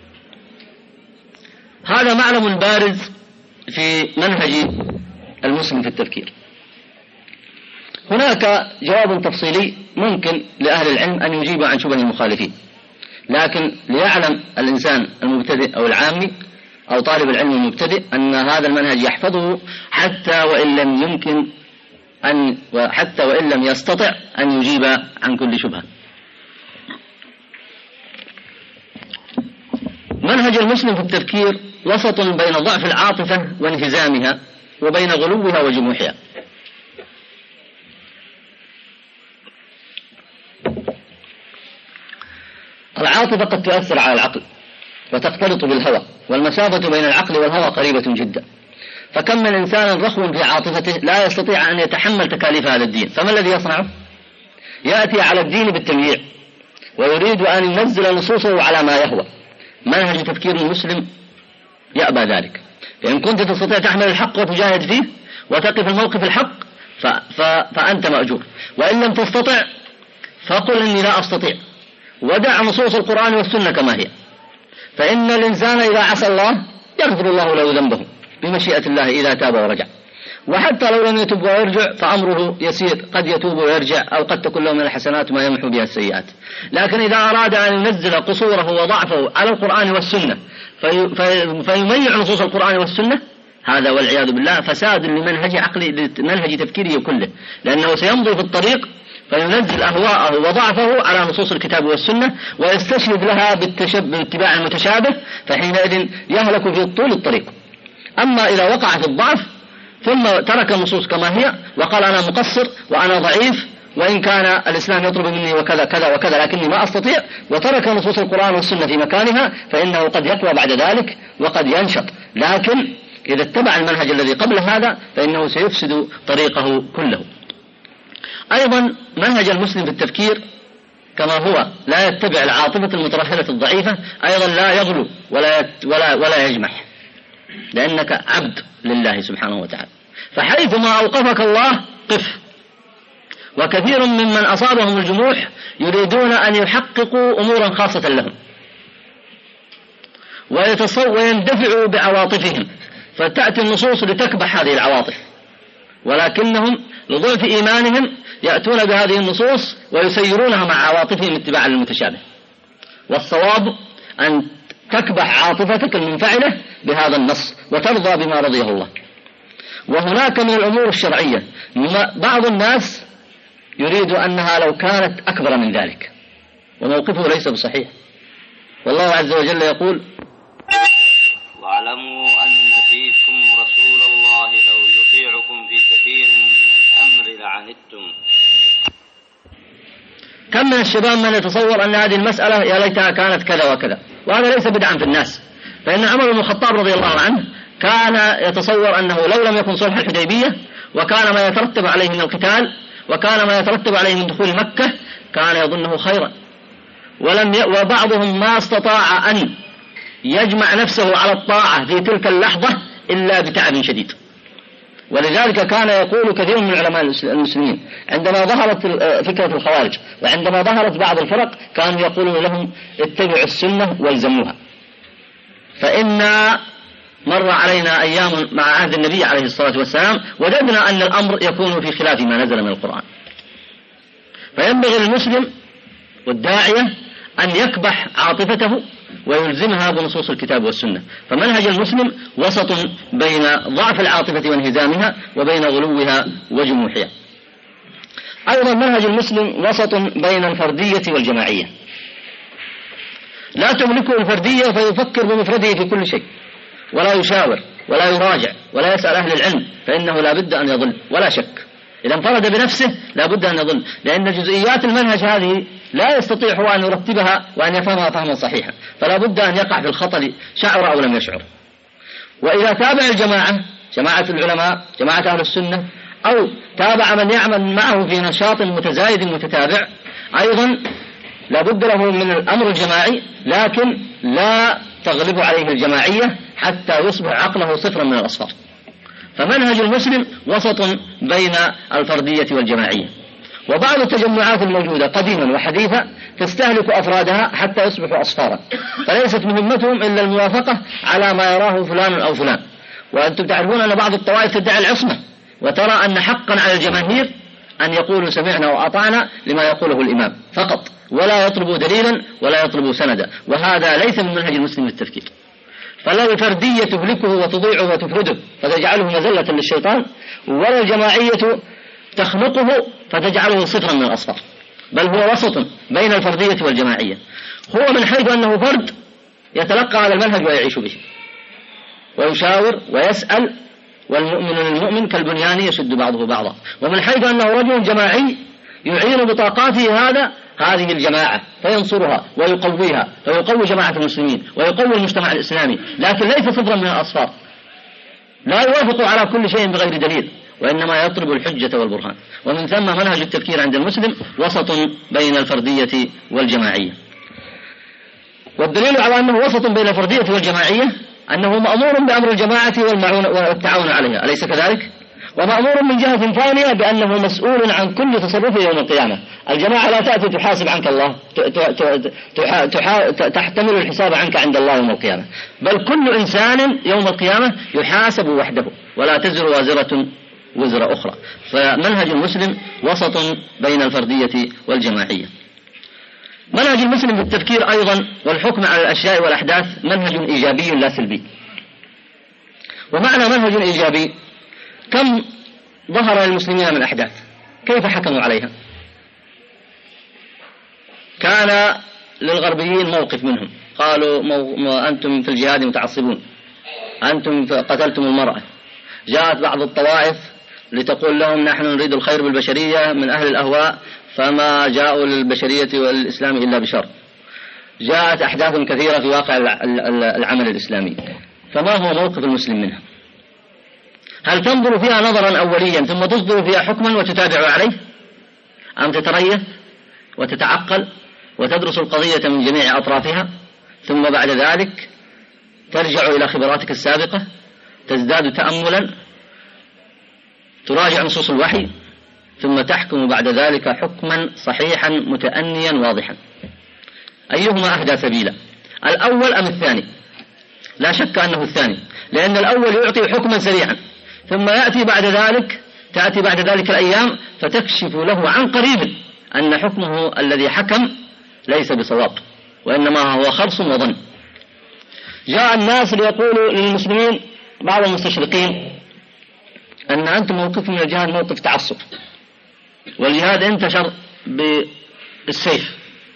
هذا معلم بارز في منهج المسلم في التفكير. هناك جواب تفصيلي ممكن لأهل العلم أن يجيب عن شبه المخالفين، لكن ليعلم الإنسان المبتدئ أو العامي أو طالب العلم المبتدئ أن هذا المنهج يحفظه حتى وإن لم يمكن أن حتى وإن لم يستطع أن يجيب عن كل شبهة. منهج المسلم في التفكير وسط بين ضعف العاطفة وانهزامها وبين غلوها وجموحها. العاطفة قد تؤثر على العقل وتختلط بالهوى، والمسافة بين العقل والهوى قريبة جدا، فكم من إنسان رخو في عاطفته لا يستطيع أن يتحمل تكاليف هذا الدين، فما الذي يصنعه؟ يأتي على الدين بالتمييع ويريد أن ينزل نصوصه على ما يهوى. منهج تفكير المسلم يأبى ذلك. فإن كنت تستطيع تحمل الحق وتجاهد فيه وتقف الموقف الحق ف... ف... فأنت مأجور، وإن لم تستطع فقل إني لا أستطيع، ودع نصوص القرآن والسنة كما هي. فإن الإنسان إذا عصى الله يغفر الله له ذنبه بمشيئة الله إذا تاب ورجع، وحتى لو لم يتوب ويرجع فأمره يسير، قد يتوب ويرجع أو قد تكون له من الحسنات ما يمحو بها السيئات. لكن إذا أراد أن ينزل قصوره وضعفه على القرآن والسنة في في فيميع نصوص القرآن والسنة، هذا والعياذ بالله فساد لمنهج عقلي لمنهج تفكيره كله، لأنه سيمضي في الطريق فينزل أهواءه وضعفه على نصوص الكتاب والسنة ويستشهد لها باتباع المتشابه، فحينئذ يهلك في طول الطريق. أما إذا وقع في الضعف ثم ترك النصوص كما هي وقال أنا مقصر وأنا ضعيف وإن كان الإسلام يطلب مني وكذا كذا وكذا لكني ما أستطيع، وترك نصوص القرآن والسنة في مكانها، فإنه قد يقوى بعد ذلك وقد ينشط. لكن إذا اتبع المنهج الذي قبل هذا فإنه سيفسد طريقه كله. أيضا منهج المسلم في التفكير كما هو لا يتبع العاطفة المترهلة الضعيفة، أيضا لا يغلو ولا ولا ولا يجمح، لأنك عبد لله سبحانه وتعالى، فحيثما أوقفك الله قف. وكثير ممن أصابهم الجموح يريدون أن يحققوا أمورا خاصة لهم ويندفعوا بعواطفهم، فتأتي النصوص لتكبح هذه العواطف، ولكنهم لضعف إيمانهم يأتون بهذه النصوص ويسيرونها مع عواطفهم اتباعا للمتشابه. والصواب أن تكبح عاطفتك المنفعلة بهذا النص وترضى بما رضيه الله. وهناك من الأمور الشرعية بعض الناس يريد أنها لو كانت أكبر من ذلك، وموقفه ليس بصحيح. والله عز وجل يقول: واعلموا أن فيكم رسول الله لو يطيعكم في كثير من الأمر لعنتم. كم من الشباب من يتصور أن هذه المسألة يا ليتها كانت كذا وكذا، وهذا ليس بدعا في الناس. فإن عمر بن الخطاب رضي الله عنه كان يتصور أنه لو لم يكن صلح الحديبية وكان ما يترتب عليه من القتال وكان ما يترتب عليه من دخول مكة كان يظنه خيرا، ولم ي... وبعضهم ما استطاع أن يجمع نفسه على الطاعة في تلك اللحظة إلا بتعب شديد. ولذلك كان يقول كثير من علماء المسلمين عندما ظهرت فكرة الخوارج وعندما ظهرت بعض الفرق كانوا يقولون لهم اتبعوا السنة والزموها. فإن مر علينا أيام مع عهد النبي عليه الصلاة والسلام وجدنا أن الأمر يكون في خلاف ما نزل من القرآن. فينبغي للمسلم والداعية أن يكبح عاطفته ويلزمها بنصوص الكتاب والسنة. فمنهج المسلم وسط بين ضعف العاطفة وانهزامها وبين غلوها وجموحها. أيضا منهج المسلم وسط بين الفردية والجماعية. لا تملكه الفردية فيفكر بمفرده في كل شيء، ولا يشاور ولا يراجع ولا يسأل أهل العلم، فإنه لا بد أن يضل ولا شك. إذا انفرد بنفسه لا بد أن يضل، لأن جزئيات المنهج هذه لا يستطيع هو أن يرتبها وأن يفهمها فهما صحيحا، فلا بد أن يقع في الخطأ شعر أو لم يشعر. وإذا تابع الجماعة، جماعة العلماء، جماعة أهل السنة، أو تابع من يعمل معه في نشاط متزايد متتابع، أيضا لا بد له من الأمر الجماعي، لكن لا تغلب عليه الجماعية حتى يصبح عقله صفرا من الأصفار. فمنهج المسلم وسط بين الفردية والجماعية. وبعض التجمعات الموجودة قديما وحديثا تستهلك أفرادها حتى يصبحوا أصفارا، فليست مهمتهم إلا الموافقة على ما يراه فلان أو فلان. وأنتم تعرفون أن بعض الطوائف تدعي العصمة، وترى أن حقا على الجماهير أن يقولوا سمعنا وأطعنا لما يقوله الإمام فقط، ولا يطلبوا دليلا ولا يطلبوا سندا، وهذا ليس من منهج المسلم للتفكير. فلا الفردية تهلكه وتضيعه وتفرده فتجعله مذلة للشيطان، ولا الجماعية تخلقه فتجعله صفرا من الأصفار، بل هو وسط بين الفردية والجماعية. هو من حيث أنه فرد يتلقى على المنهج ويعيش به ويشاور ويسأل، والمؤمن للمؤمن كالبنيان يشد بعضه بعضا. ومن حيث أنه رجل جماعي يعين بطاقاته هذا هذه الجماعة فينصرها ويقويها، فيقوي جماعة المسلمين ويقوي المجتمع الإسلامي، لكن ليس صفرا من الأصفار، لا يوافق على كل شيء بغير دليل، وإنما يطلب الحجة والبرهان. ومن ثم منهج التفكير عند المسلم وسط بين الفردية والجماعية. والدليل على أنه وسط بين الفردية والجماعية أنه مأمور بأمر الجماعة والتعاون عليها، أليس كذلك؟ ومأمور من جهة ثانية بأنه مسؤول عن كل تصرفه يوم القيامة. الجماعة لا تأتي تحاسب عنك الله، تحتمل الحساب عنك عند الله يوم القيامة، بل كل إنسان يوم القيامة يحاسب وحده، ولا تزر وازرة وزر أخرى. فمنهج المسلم وسط بين الفردية والجماعية. منهج المسلم في التفكير أيضا والحكم على الأشياء والأحداث منهج إيجابي لا سلبي. ومعنى منهج إيجابي، كم ظهر للمسلمين من أحداث، كيف حكموا عليها؟ كان للغربيين موقف منهم، قالوا مو أنتم في الجهاد متعصبون، أنتم قتلتم المرأة. جاءت بعض الطوائف لتقول لهم نحن نريد الخير بالبشرية من أهل الأهواء، فما جاءوا للبشرية والإسلام إلا بشر. جاءت أحداث كثيرة في واقع العمل الإسلامي، فما هو موقف المسلم منها؟ هل تنظر فيها نظرا أوليا ثم تصدر فيها حكما وتتابع عليه، أم تتريث وتتعقل وتدرس القضية من جميع أطرافها، ثم بعد ذلك ترجع إلى خبراتك السابقة، تزداد تأملا، تراجع نصوص الوحي، ثم تحكم بعد ذلك حكما صحيحا متأنيا واضحا؟ أيهما أهدى سبيلا، الأول أم الثاني؟ لا شك أنه الثاني، لأن الأول يعطي حكما سريعا، ثم يأتي بعد ذلك تأتي بعد ذلك الأيام فتكشف له عن قريب أن حكمه الذي حكم ليس بصواب، وإنما هو خرص وظن. جاء الناس ليقولوا للمسلمين بعض المستشرقين أن أنتم موقفكم من الجهاد موقف تعصب، والجهاد انتشر بالسيف.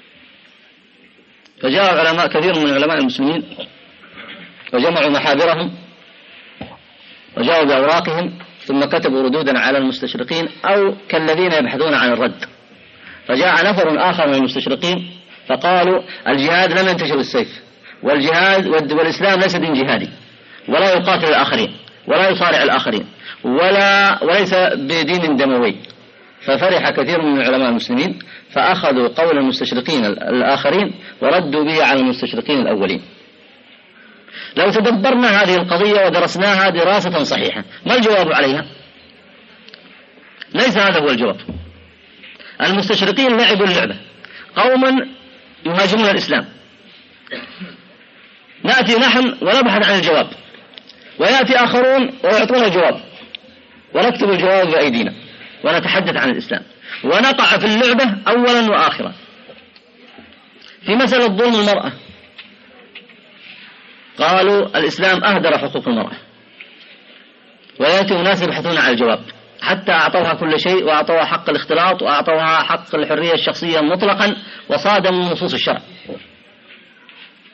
فجاء علماء كثير من علماء المسلمين وجمعوا محابرهم وجاءوا بأوراقهم، ثم كتبوا ردودا على المستشرقين أو كالذين يبحثون عن الرد. فجاء نفر آخر من المستشرقين فقالوا الجهاد لم ينتشر بالسيف، والجهاد والإسلام ليس دين جهادي، ولا يقاتل الآخرين ولا يصارع الآخرين، ولا وليس بدين دموي. ففرح كثير من علماء المسلمين فأخذوا قول المستشرقين الآخرين وردوا به على المستشرقين الأولين. لو تدبرنا هذه القضية ودرسناها دراسة صحيحة، ما الجواب عليها؟ ليس هذا هو الجواب. المستشرقين لعبوا اللعبة، قوما يهاجمون الإسلام، نأتي نحن ونبحث عن الجواب، ويأتي آخرون ويعطون الجواب، ونكتب الجواب بأيدينا ونتحدث عن الإسلام، ونقع في اللعبة أولا وآخرا. في مسألة ظلم المرأة قالوا الإسلام أهدر حقوق المرأة، ويأتي ناس يبحثون عن الجواب، حتى أعطوها كل شيء، وأعطوها حق الاختلاط، وأعطوها حق الحرية الشخصية مطلقا، وصادموا نصوص الشرع.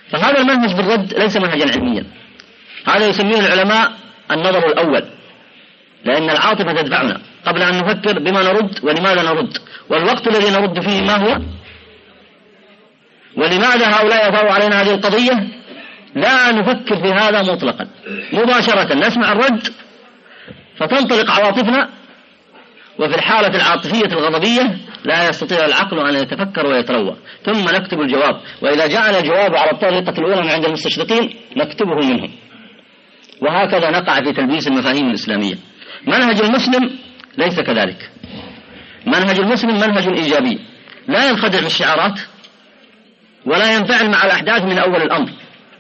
فهذا المنهج بالرد ليس منهجا علميا، هذا يسميه العلماء النظر الأول، لأن العاطفة تدفعنا قبل أن نفكر بما نرد ولماذا نرد، والوقت الذي نرد فيه ما هو، ولماذا هؤلاء يضعوا علينا هذه القضية. لا نفكر في هذا مطلقا، مباشرة نسمع الرد فتنطلق عواطفنا، وفي الحالة العاطفية الغضبية لا يستطيع العقل أن يتفكر ويتروى، ثم نكتب الجواب، وإذا جاءنا الجواب على الطريقة الأولى من عند المستشرقين نكتبه منهم، وهكذا نقع في تلبيس المفاهيم الإسلامية. منهج المسلم ليس كذلك، منهج المسلم منهج إيجابي، لا ينخدع بالشعارات ولا ينفعل مع الأحداث من أول الأمر،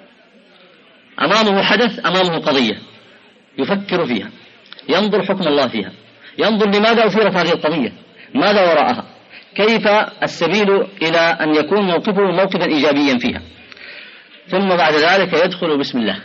أمامه حدث، أمامه قضية يفكر فيها، ينظر حكم الله فيها، ينظر لماذا أثيرت هذه القضية، ماذا وراءها، كيف السبيل إلى أن يكون موقفه موقفا إيجابيا فيها، ثم بعد ذلك يدخل بسم الله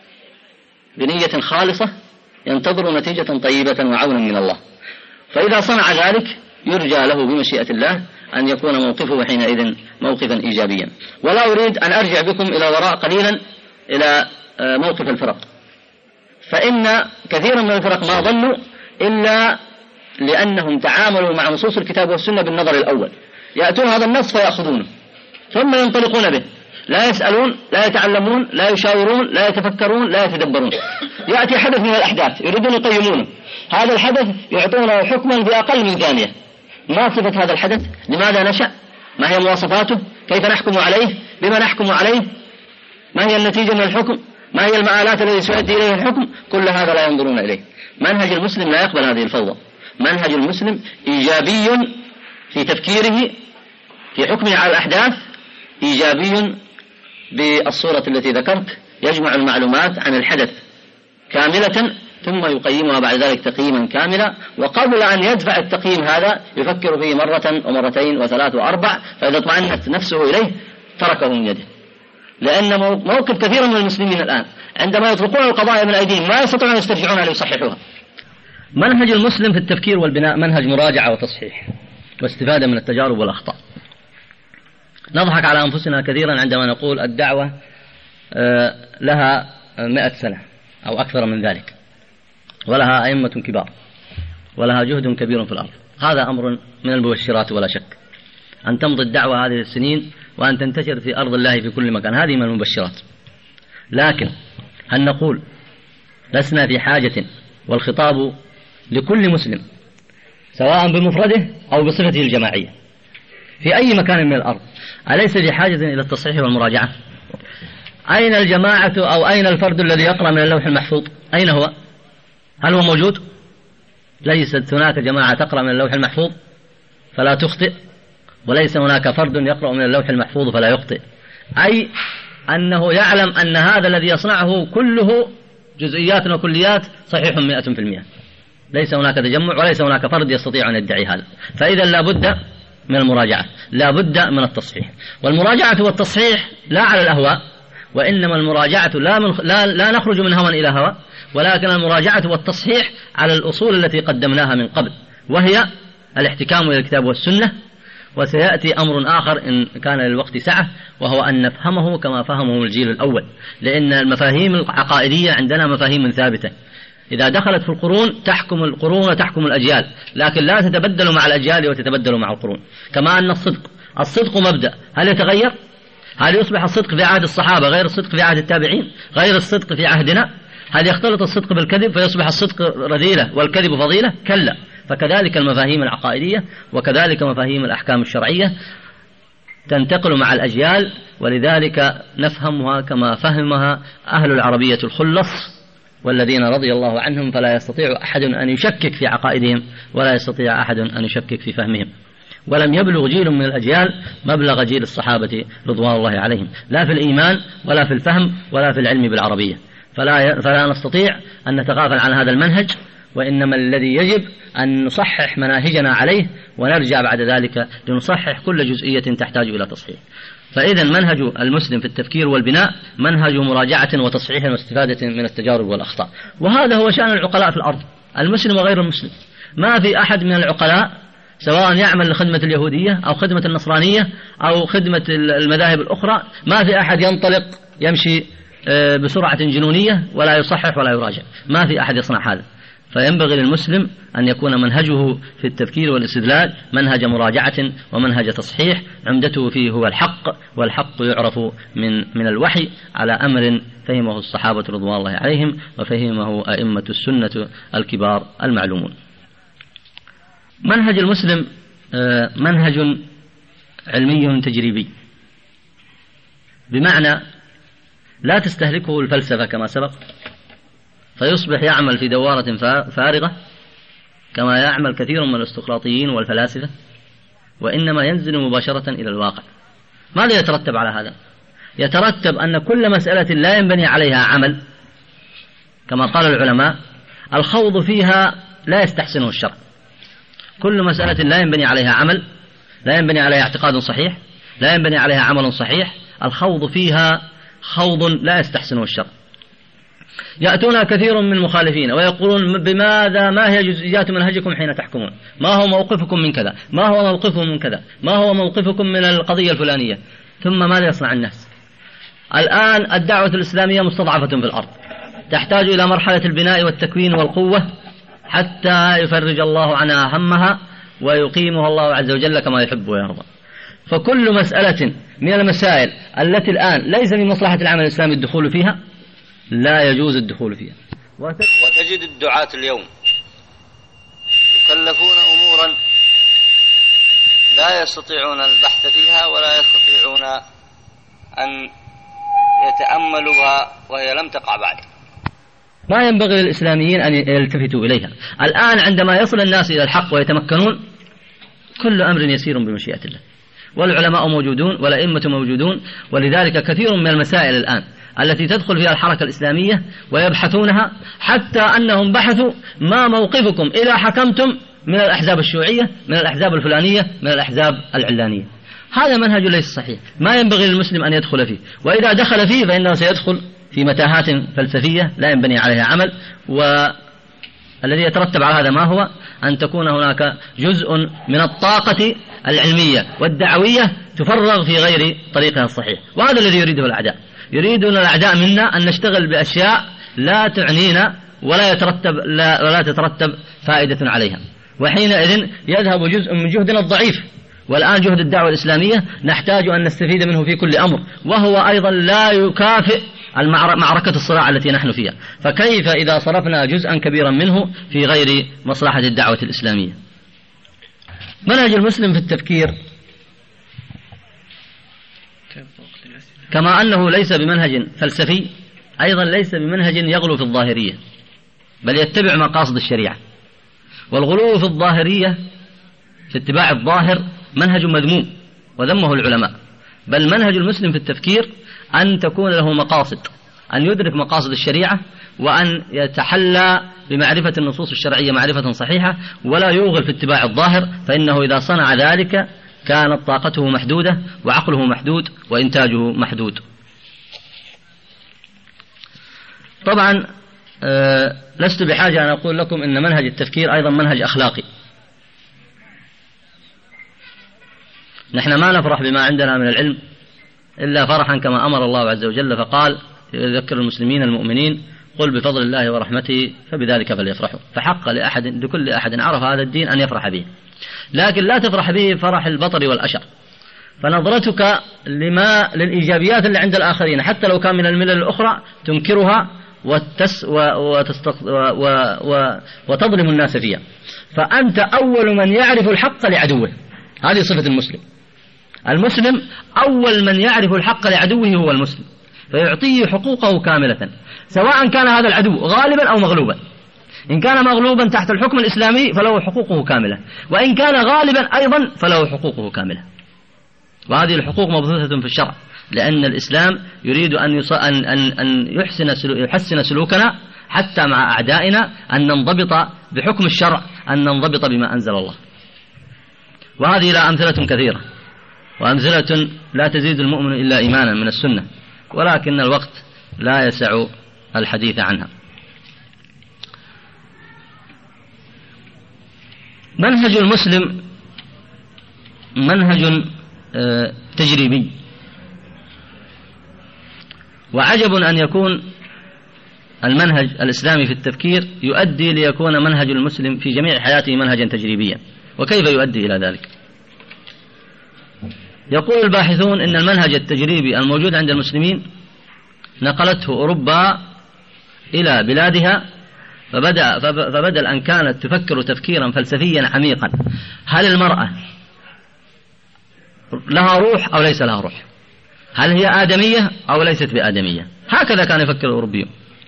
بنية خالصة ينتظر نتيجة طيبة وعونا من الله. فإذا صنع ذلك يرجى له بمشيئة الله أن يكون موقفه حينئذ موقفا إيجابيا. ولا أريد أن أرجع بكم إلى وراء قليلا إلى موقف الفرق، فإن كثيرا من الفرق ما ظنوا إلا لأنهم تعاملوا مع نصوص الكتاب والسنة بالنظر الأول، يأتون هذا النص فيأخذونه ثم ينطلقون به، لا يسألون، لا يتعلمون، لا يشاورون، لا يتفكرون، لا يتدبرون. يأتي حدث من الأحداث يريدون يقيمونه، هذا الحدث يعطونه حكما في أقل من ثانية، ما صفة هذا الحدث، لماذا نشأ، ما هي مواصفاته، كيف نحكم عليه، بما نحكم عليه، ما هي النتيجة من الحكم، ما هي المآلات التي سيؤدي إليه الحكم، كل هذا لا ينظرون إليه. منهج المسلم لا يقبل هذه الفوضى، منهج المسلم إيجابي في تفكيره في حكمه على الأحداث، إيجابي بالصورة التي ذكرت، يجمع المعلومات عن الحدث كاملة ثم يقيمها بعد ذلك تقييما كاملا، وقبل أن يدفع التقييم هذا يفكر فيه مرة ومرتين وثلاث وأربع، فإذا اطمأنت نفسه إليه تركه من يده. لأن موقف كثير من المسلمين الآن عندما يطلقون القضايا من أيديهم ما يستطيعون أن يسترجعونها ليصححوها. منهج المسلم في التفكير والبناء منهج مراجعة وتصحيح واستفادة من التجارب والأخطاء. نضحك على أنفسنا كثيرا عندما نقول الدعوة لها مئة سنة أو أكثر من ذلك، ولها أئمة كبار، ولها جهد كبير في الأرض. هذا أمر من المبشرات ولا شك، أن تمضي الدعوة هذه السنين وأن تنتشر في أرض الله في كل مكان، هذه من المبشرات. لكن هل نقول لسنا في حاجة، والخطاب لكل مسلم سواء بمفرده أو بصفته الجماعية في أي مكان من الأرض، أليس في حاجة إلى التصحيح والمراجعة؟ أين الجماعة أو أين الفرد الذي يقرأ من اللوح المحفوظ؟ أين هو؟ هل هو موجود؟ ليست هناك جماعة تقرأ من اللوح المحفوظ فلا تخطئ، وليس هناك فرد يقرأ من اللوح المحفوظ فلا يخطئ، أي أنه يعلم أن هذا الذي يصنعه كله جزئيات وكليات صحيح مئة في المئة، ليس هناك تجمع وليس هناك فرد يستطيع أن يدعي هذا. فإذا لا بد من المراجعة، لا بد من التصحيح، والمراجعة والتصحيح لا على الأهواء، وإنما المراجعة لا, من لا, لا نخرج من هوى إلى هوى، ولكن المراجعة والتصحيح على الأصول التي قدمناها من قبل، وهي الاحتكام إلى الكتاب والسنة. وسيأتي أمر آخر إن كان للوقت سعة، وهو أن نفهمه كما فهمه الجيل الأول، لأن المفاهيم العقائدية عندنا مفاهيم ثابتة، إذا دخلت في القرون تحكم القرون وتحكم الأجيال، لكن لا تتبدل مع الأجيال وتتبدل مع القرون. كما أن الصدق الصدق مبدأ، هل يتغير؟ هل يصبح الصدق في عهد الصحابة غير الصدق في عهد التابعين غير الصدق في عهدنا؟ هل يختلط الصدق بالكذب فيصبح الصدق رذيلة والكذب فضيلة؟ كلا. فكذلك المفاهيم العقائدية وكذلك مفاهيم الأحكام الشرعية تنتقل مع الأجيال، ولذلك نفهمها كما فهمها أهل العربية الخلص والذين رضي الله عنهم، فلا يستطيع أحد أن يشكك في عقائدهم ولا يستطيع أحد أن يشكك في فهمهم. ولم يبلغ جيل من الأجيال مبلغ جيل الصحابة رضوان الله عليهم، لا في الإيمان ولا في الفهم ولا في العلم بالعربية. فلا, فلا نستطيع أن نتغافل عن هذا المنهج، وإنما الذي يجب أن نصحح مناهجنا عليه، ونرجع بعد ذلك لنصحح كل جزئية تحتاج إلى تصحيح. فإذا منهج المسلم في التفكير والبناء منهج مراجعة وتصحيح واستفادة من التجارب والأخطاء، وهذا هو شأن العقلاء في الأرض، المسلم وغير المسلم. ما في أحد من العقلاء سواء يعمل لخدمة اليهودية أو خدمة النصرانية أو خدمة المذاهب الأخرى، ما في أحد ينطلق يمشي بسرعة جنونية ولا يصحح ولا يراجع، ما في أحد يصنع هذا. فينبغي للمسلم أن يكون منهجه في التفكير والاستدلال منهج مراجعة ومنهج تصحيح، عمدته فيه هو الحق، والحق يعرف من من الوحي على أمر فهمه الصحابة رضوان الله عليهم وفهمه أئمة السنة الكبار المعلومون. منهج المسلم منهج علمي تجريبي، بمعنى لا تستهلكه الفلسفة كما سبق فيصبح يعمل في دوارة فارغة كما يعمل كثير من الأرستقراطيين والفلاسفة، وإنما ينزل مباشرة إلى الواقع. ماذا يترتب على هذا؟ يترتب أن كل مسألة لا ينبني عليها عمل كما قال العلماء الخوض فيها لا يستحسنه الشرع. كل مسألة لا ينبني عليها عمل، لا ينبني عليها اعتقاد صحيح، لا ينبني عليها عمل صحيح، الخوض فيها خوض لا يستحسنه الشرع. يأتون كثير من المخالفين ويقولون بماذا ما هي جزئيات منهجكم حين تحكمون، ما هو موقفكم من كذا، ما هو موقفهم من كذا، ما هو موقفكم من القضية الفلانية. ثم ماذا يصنع الناس؟ الآن الدعوة الإسلامية مستضعفة في الأرض، تحتاج إلى مرحلة البناء والتكوين والقوة حتى يفرج الله عنها همها ويقيمها الله عز وجل كما يحب ويرضى. فكل مسألة من المسائل التي الآن ليس من مصلحة العمل الإسلامي الدخول فيها لا يجوز الدخول فيها. وتجد الدعاة اليوم يكلفون أمورا لا يستطيعون البحث فيها ولا يستطيعون أن يتأملوها وهي لم تقع بعد. ما ينبغي للإسلاميين أن يلتفتوا إليها. الآن عندما يصل الناس إلى الحق ويتمكنون كل أمر يسير بمشيئة الله، والعلماء موجودون والأئمة موجودون، ولذلك كثير من المسائل الآن التي تدخل فيها الحركة الإسلامية ويبحثونها، حتى أنهم بحثوا ما موقفكم إذا حكمتم من الأحزاب الشيوعية، من الأحزاب الفلانية، من الأحزاب العلانية. هذا منهج ليس صحيح، ما ينبغي للمسلم أن يدخل فيه، وإذا دخل فيه فإنه سيدخل في متاهات فلسفية لا ينبني عليها عمل. والذي يترتب على هذا ما هو؟ أن تكون هناك جزء من الطاقة العلمية والدعوية تفرغ في غير طريقها الصحيح، وهذا الذي يريده الأعداء. يريدون الأعداء منا أن نشتغل بأشياء لا تعنينا ولا يترتب لا ولا تترتب فائدة عليها، وحينئذ يذهب جزء من جهدنا الضعيف. والآن جهد الدعوة الإسلامية نحتاج أن نستفيد منه في كل أمر، وهو أيضا لا يكافئ معركة الصراع التي نحن فيها، فكيف إذا صرفنا جزءا كبيرا منه في غير مصلحة الدعوة الإسلامية؟ منهج المسلم في التفكير كما أنه ليس بمنهج فلسفي، أيضا ليس بمنهج يغلو في الظاهرية، بل يتبع مقاصد الشريعة. والغلو في الظاهرية في اتباع الظاهر منهج مذموم وذمه العلماء، بل منهج المسلم في التفكير أن تكون له مقاصد، أن يدرك مقاصد الشريعة، وأن يتحلى بمعرفة النصوص الشرعية معرفة صحيحة، ولا يوغل في اتباع الظاهر، فإنه إذا صنع ذلك كانت طاقته محدودة وعقله محدود وإنتاجه محدود. طبعا أه لست بحاجة أن أقول لكم أن منهج التفكير أيضا منهج أخلاقي. نحن ما نفرح بما عندنا من العلم إلا فرحا كما أمر الله عز وجل فقال يذكر المسلمين المؤمنين قل بفضل الله ورحمته فبذلك فليفرحوا. فحق لأحد لكل أحد عرف هذا الدين أن يفرح به، لكن لا تفرح به فرح البطر والأشر. فنظرتك لما للإيجابيات اللي عند الآخرين حتى لو كان من الملل الأخرى تنكرها وتس و وتستق و و و وتظلم الناس فيها، فأنت أول من يعرف الحق لعدوه. هذه صفة المسلم. المسلم أول من يعرف الحق لعدوه هو المسلم، فيعطيه حقوقه كاملة، سواء كان هذا العدو غالبا أو مغلوبا. إن كان مغلوبا تحت الحكم الإسلامي فله حقوقه كاملة، وإن كان غالبا أيضا فله حقوقه كاملة. وهذه الحقوق مبثوثة في الشرع، لأن الإسلام يريد أن أن أن أن يحسن سلو يحسن سلوكنا حتى مع أعدائنا، أن ننضبط بحكم الشرع، أن ننضبط بما أنزل الله. وهذه لها أمثلة كثيرة، وأمثلة لا تزيد المؤمن إلا إيمانا من السنة، ولكن الوقت لا يسع الحديث عنها. منهج المسلم منهج تجريبي، وعجب أن يكون المنهج الإسلامي في التفكير يؤدي ليكون منهج المسلم في جميع حياته منهجا تجريبيا. وكيف يؤدي إلى ذلك؟ يقول الباحثون إن المنهج التجريبي الموجود عند المسلمين نقلته أوروبا إلى بلادها، فبدأ فبدل أن كانت تفكر تفكيرا فلسفيا عميقا، هل المرأة لها روح أو ليس لها روح؟ هل هي آدمية أو ليست بآدمية؟ هكذا كان يفكر الأوروبيون.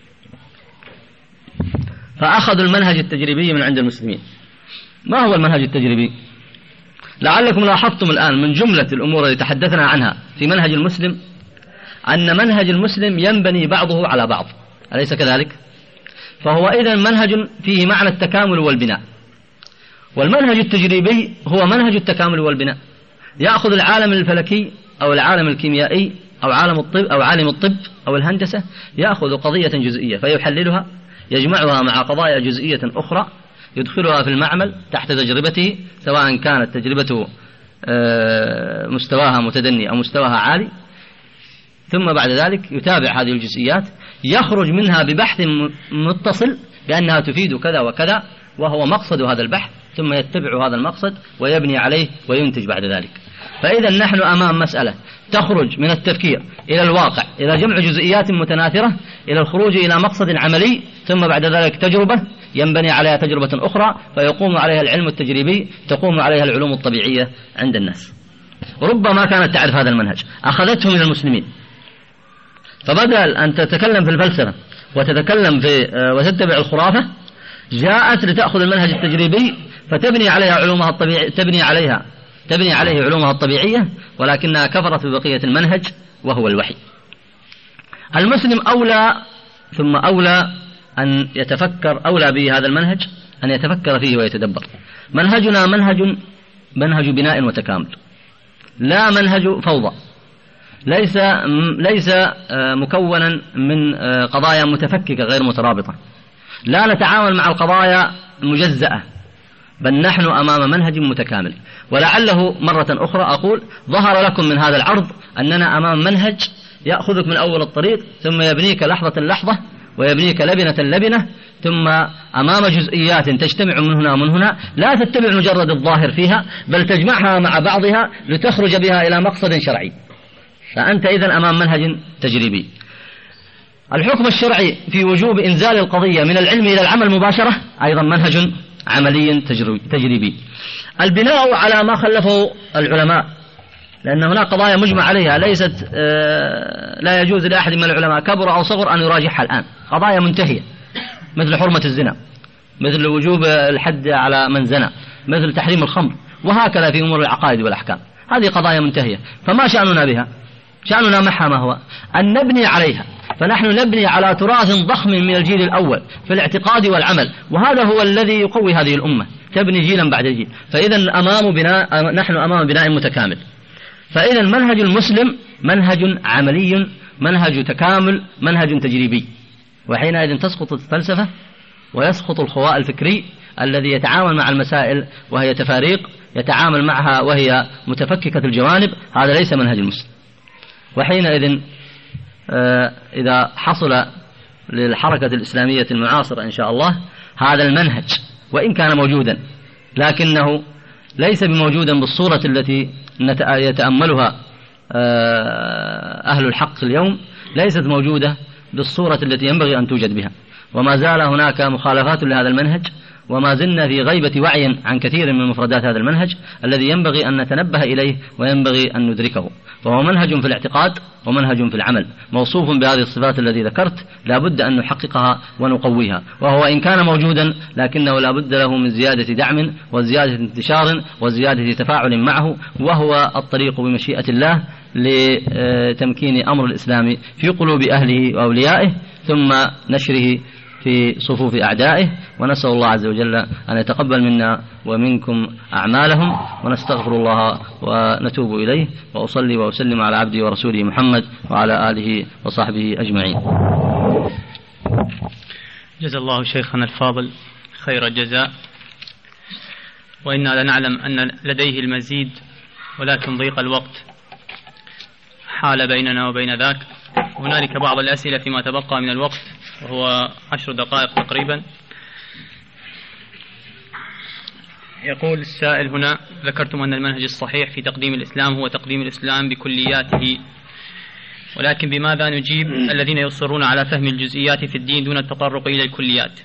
فأخذوا المنهج التجريبي من عند المسلمين. ما هو المنهج التجريبي؟ لعلكم لاحظتم الآن من جملة الأمور التي تحدثنا عنها في منهج المسلم أن منهج المسلم ينبني بعضه على بعض، أليس كذلك؟ فهو إذن منهج فيه معنى التكامل والبناء. والمنهج التجريبي هو منهج التكامل والبناء، يأخذ العالم الفلكي أو العالم الكيميائي أو عالم الطب أو عالم الطب أو الهندسة، يأخذ قضية جزئية فيحللها، يجمعها مع قضايا جزئية أخرى، يدخلها في المعمل تحت تجربته، سواء كانت تجربته مستواها متدني أو مستواها عالي، ثم بعد ذلك يتابع هذه الجزئيات، يخرج منها ببحث متصل بأنها تفيد كذا وكذا وهو مقصد هذا البحث، ثم يتبع هذا المقصد ويبني عليه وينتج بعد ذلك. فإذا نحن أمام مسألة تخرج من التفكير إلى الواقع، إلى جمع جزئيات متناثرة، إلى الخروج إلى مقصد عملي، ثم بعد ذلك تجربة ينبني عليها تجربة أخرى، فيقوم عليها العلم التجريبي، تقوم عليها العلوم الطبيعية عند الناس. ربما كانت تعرف هذا المنهج، أخذته من المسلمين، فبدل أن تتكلم في الفلسفة وتتكلم في وتتبع الخرافة، جاءت لتأخذ المنهج التجريبي فتبني عليها علومها الطبيعية، تبني عليها تبني عليه علومها الطبيعية، ولكنها كفرت ببقية المنهج وهو الوحي. المسلم أولى ثم أولى أن يتفكر، أولى بهذا المنهج أن يتفكر فيه ويتدبر. منهجنا منهج منهج بناء وتكامل، لا منهج فوضى، ليس ليس مكونا من قضايا متفككة غير مترابطة، لا نتعامل مع القضايا مجزأة، بل نحن أمام منهج متكامل. ولعله مرة أخرى أقول ظهر لكم من هذا العرض أننا أمام منهج يأخذك من أول الطريق ثم يبنيك لحظة لحظة ويبنيك لبنة لبنة، ثم أمام جزئيات تجتمع من هنا ومن هنا، لا تتبع مجرد الظاهر فيها بل تجمعها مع بعضها لتخرج بها إلى مقصد شرعي. فأنت إذن أمام منهج تجريبي. الحكم الشرعي في وجوب إنزال القضية من العلم إلى العمل مباشرة أيضا منهج عملي تجريبي. البناء على ما خلفه العلماء، لأن هناك قضايا مجمع عليها ليست لا يجوز لأحد من العلماء كبر أو صغر أن يراجعها الآن، قضايا منتهية مثل حرمة الزنا، مثل وجوب الحد على من زنى، مثل تحريم الخمر، وهكذا في أمور العقائد والأحكام. هذه قضايا منتهية، فما شأننا بها؟ شأننا معها ما هو أن نبني عليها. فنحن نبني على تراث ضخم من الجيل الأول في الاعتقاد والعمل، وهذا هو الذي يقوي هذه الأمة، تبني جيلا بعد جيل. فإذا أمام بناء، نحن أمام بناء متكامل. فإذا منهج المسلم منهج عملي، منهج تكامل، منهج تجريبي. وحينئذ تسقط الفلسفة ويسقط الخواء الفكري الذي يتعامل مع المسائل وهي تفاريق، يتعامل معها وهي متفككة الجوانب، هذا ليس منهج المسلم. وحينئذ إذا حصل للحركة الإسلامية المعاصرة إن شاء الله هذا المنهج، وإن كان موجودا لكنه ليس بموجودا بالصورة التي يتأملها أهل الحق اليوم، ليست موجودة بالصورة التي ينبغي أن توجد بها، وما زال هناك مخالفات لهذا المنهج، وما زلنا في غيبة وعي عن كثير من مفردات هذا المنهج الذي ينبغي أن نتنبه إليه وينبغي أن ندركه. فهو منهج في الاعتقاد ومنهج في العمل، موصوف بهذه الصفات التي ذكرت، لا بد أن نحققها ونقويها. وهو إن كان موجودا لكنه لا بد له من زيادة دعم وزيادة انتشار وزيادة تفاعل معه، وهو الطريق بمشيئة الله لتمكين أمر الإسلام في قلوب أهله وأوليائه، ثم نشره في صفوف أعدائه. ونسأل الله عز وجل أن يتقبل منا ومنكم أعمالهم، ونستغفر الله ونتوب إليه، وأصلي وأسلم على عبدي ورسوله محمد وعلى آله وصحبه أجمعين. جزا الله شيخنا الفاضل خير الجزاء، وإنا لنعلم أن لديه المزيد ولكن ضيق الوقت حال بيننا وبين ذاك. هنالك بعض الأسئلة فيما تبقى من الوقت وهو عشر دقائق تقريبا. يقول السائل هنا: ذكرتم أن المنهج الصحيح في تقديم الإسلام هو تقديم الإسلام بكلياته، ولكن بماذا نجيب الذين يصرون على فهم الجزئيات في الدين دون التطرق إلى الكليات؟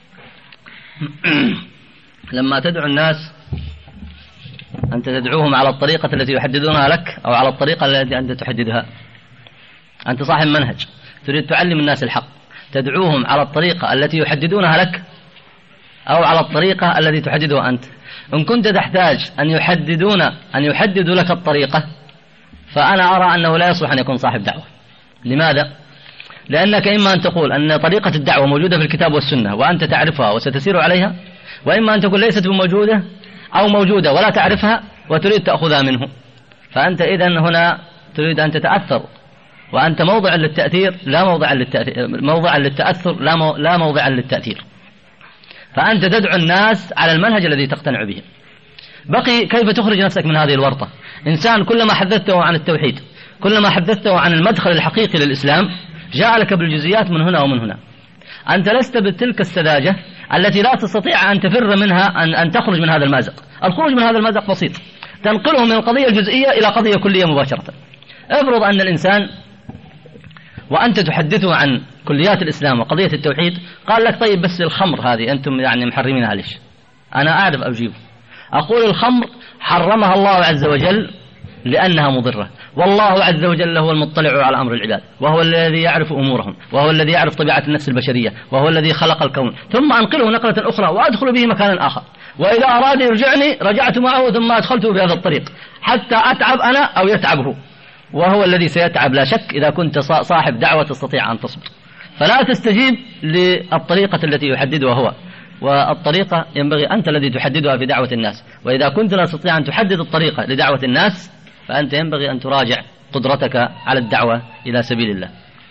لما تدعو الناس أنت تدعوهم على الطريقة التي يحددونها لك أو على الطريقة التي أنت تحددها. أنت صاحب منهج تريد تعلم الناس الحق، تدعوهم على الطريقة التي يحددونها لك أو على الطريقة التي تحددها أنت. إن كنت تحتاج أن يحددون أن يحددوا لك الطريقة فأنا أرى أنه لا يصلح أن يكون صاحب دعوة. لماذا؟ لأنك إما أن تقول أن طريقة الدعوة موجودة في الكتاب والسنة وأنت تعرفها وستسير عليها، وإما أن تقول ليست بموجودة أو موجودة ولا تعرفها وتريد تأخذها منه. فأنت إذن هنا تريد أن تتأثر، وأنت موضع للتأثير لا موضع للتأثير، موضع للتأثر لا مو... لا موضع للتأثير. فأنت تدعو الناس على المنهج الذي تقتنع به. بقي كيف تخرج نفسك من هذه الورطة؟ إنسان كلما حدثته عن التوحيد، كلما حدثته عن المدخل الحقيقي للإسلام، جاء لك بالجزئيات من هنا ومن هنا. أنت لست بتلك السذاجة التي لا تستطيع أن تفر منها، أن, أن تخرج من هذا المازق. الخروج من هذا المازق بسيط، تنقله من القضية الجزئية إلى قضية كلية مباشرة. افرض أن الإنسان وأنت تحدثه عن كليات الإسلام وقضية التوحيد قال لك: طيب بس الخمر هذه أنتم يعني محرمينها ليش؟ أنا أعرف أجيبه، أقول الخمر حرمها الله عز وجل لأنها مضرة، والله عز وجل هو المطلع على أمر العباد، وهو الذي يعرف أمورهم، وهو الذي يعرف طبيعة النفس البشرية، وهو الذي خلق الكون. ثم أنقله نقلة أخرى وأدخل به مكانا آخر، وإذا أراد يرجعني رجعت معه ثم أدخلته بهذا الطريق حتى أتعب أنا أو يتعبه، وهو الذي سيتعب لا شك إذا كنت صاحب دعوة تستطيع أن تصبر. فلا تستجيب للطريقة التي يحددها هو، والطريقة ينبغي أنت الذي تحددها في دعوة الناس. وإذا كنت لا تستطيع أن تحدد الطريقة لدعوة الناس فأنت ينبغي أن تراجع قدرتك على الدعوة إلى سبيل الله.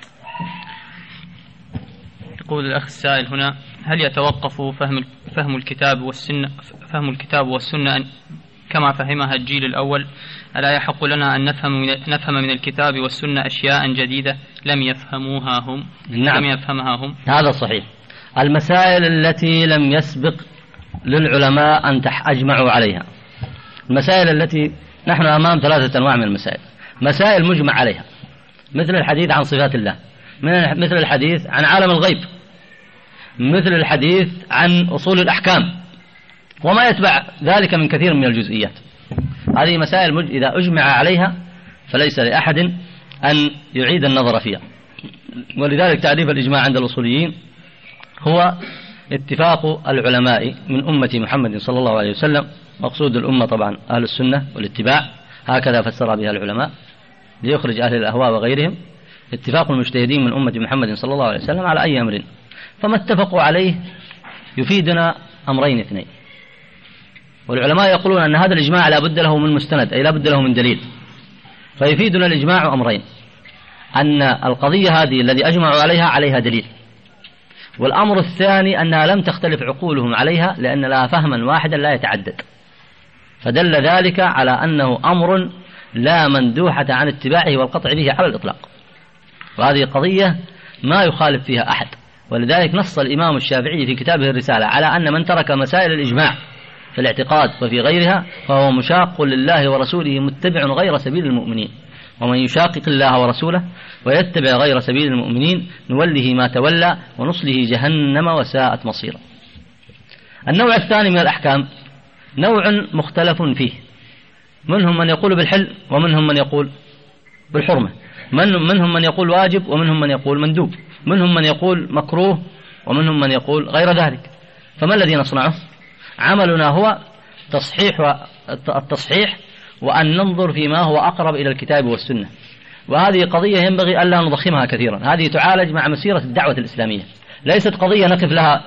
يقول الأخ السائل هنا: هل يتوقف فهم فهم الكتاب والسنة فهم الكتاب والسنة كما فهمها الجيل الأول؟ ألا يحق لنا أن نفهم من نفهم من الكتاب والسنة أشياء جديدة لم يفهموها هم؟ نعم. لم يفهمها هم. هذا صحيح. المسائل التي لم يسبق للعلماء أن أجمعوا عليها، المسائل التي نحن أمام ثلاثة أنواع من المسائل: مسائل مجمع عليها مثل الحديث عن صفات الله، مثل الحديث عن عالم الغيب، مثل الحديث عن أصول الأحكام، وما يتبع ذلك من كثير من الجزئيات. هذه مسائل مج... إذا أجمع عليها فليس لأحد أن يعيد النظر فيها. ولذلك تعريف الإجماع عند الأصوليين هو اتفاق العلماء من أمة محمد صلى الله عليه وسلم، مقصود الأمة طبعا أهل السنة والاتباع، هكذا فسر بها العلماء ليخرج أهل الأهواء وغيرهم، اتفاق المجتهدين من أمة محمد صلى الله عليه وسلم على أي أمر، فما اتفقوا عليه يفيدنا أمرين اثنين. والعلماء يقولون أن هذا الإجماع لا بد له من مستند، أي لا بد له من دليل. فيفيدنا الإجماع أمرين: أن القضية هذه الذي أجمعوا عليها عليها دليل، والأمر الثاني أنها لم تختلف عقولهم عليها لأن لها فهما واحدا لا يتعدد. فدل ذلك على أنه أمر لا مندوحة عن اتباعه والقطع به على الإطلاق، وهذه قضية ما يخالف فيها أحد. ولذلك نص الإمام الشافعي في كتابه الرسالة على أن من ترك مسائل الإجماع في الاعتقاد وفي غيرها فهو مشاق لله ورسوله متبع غير سبيل المؤمنين، ومن يشاقق الله ورسوله ويتبع غير سبيل المؤمنين نوله ما تولى ونصله جهنم وساءت مصيرا. النوع الثاني من الأحكام نوع مختلف فيه، منهم من يقول بالحل ومنهم من يقول بالحرمة، من منهم من يقول واجب ومنهم من يقول مندوب، منهم من يقول مكروه ومنهم من يقول غير ذلك. فما الذي نصنعه؟ عملنا هو تصحيح التصحيح وأن ننظر فيما هو أقرب إلى الكتاب والسنة. وهذه قضية ينبغي ألا نضخمها كثيرا، هذه تعالج مع مسيرة الدعوة الإسلامية، ليست قضية نقف لها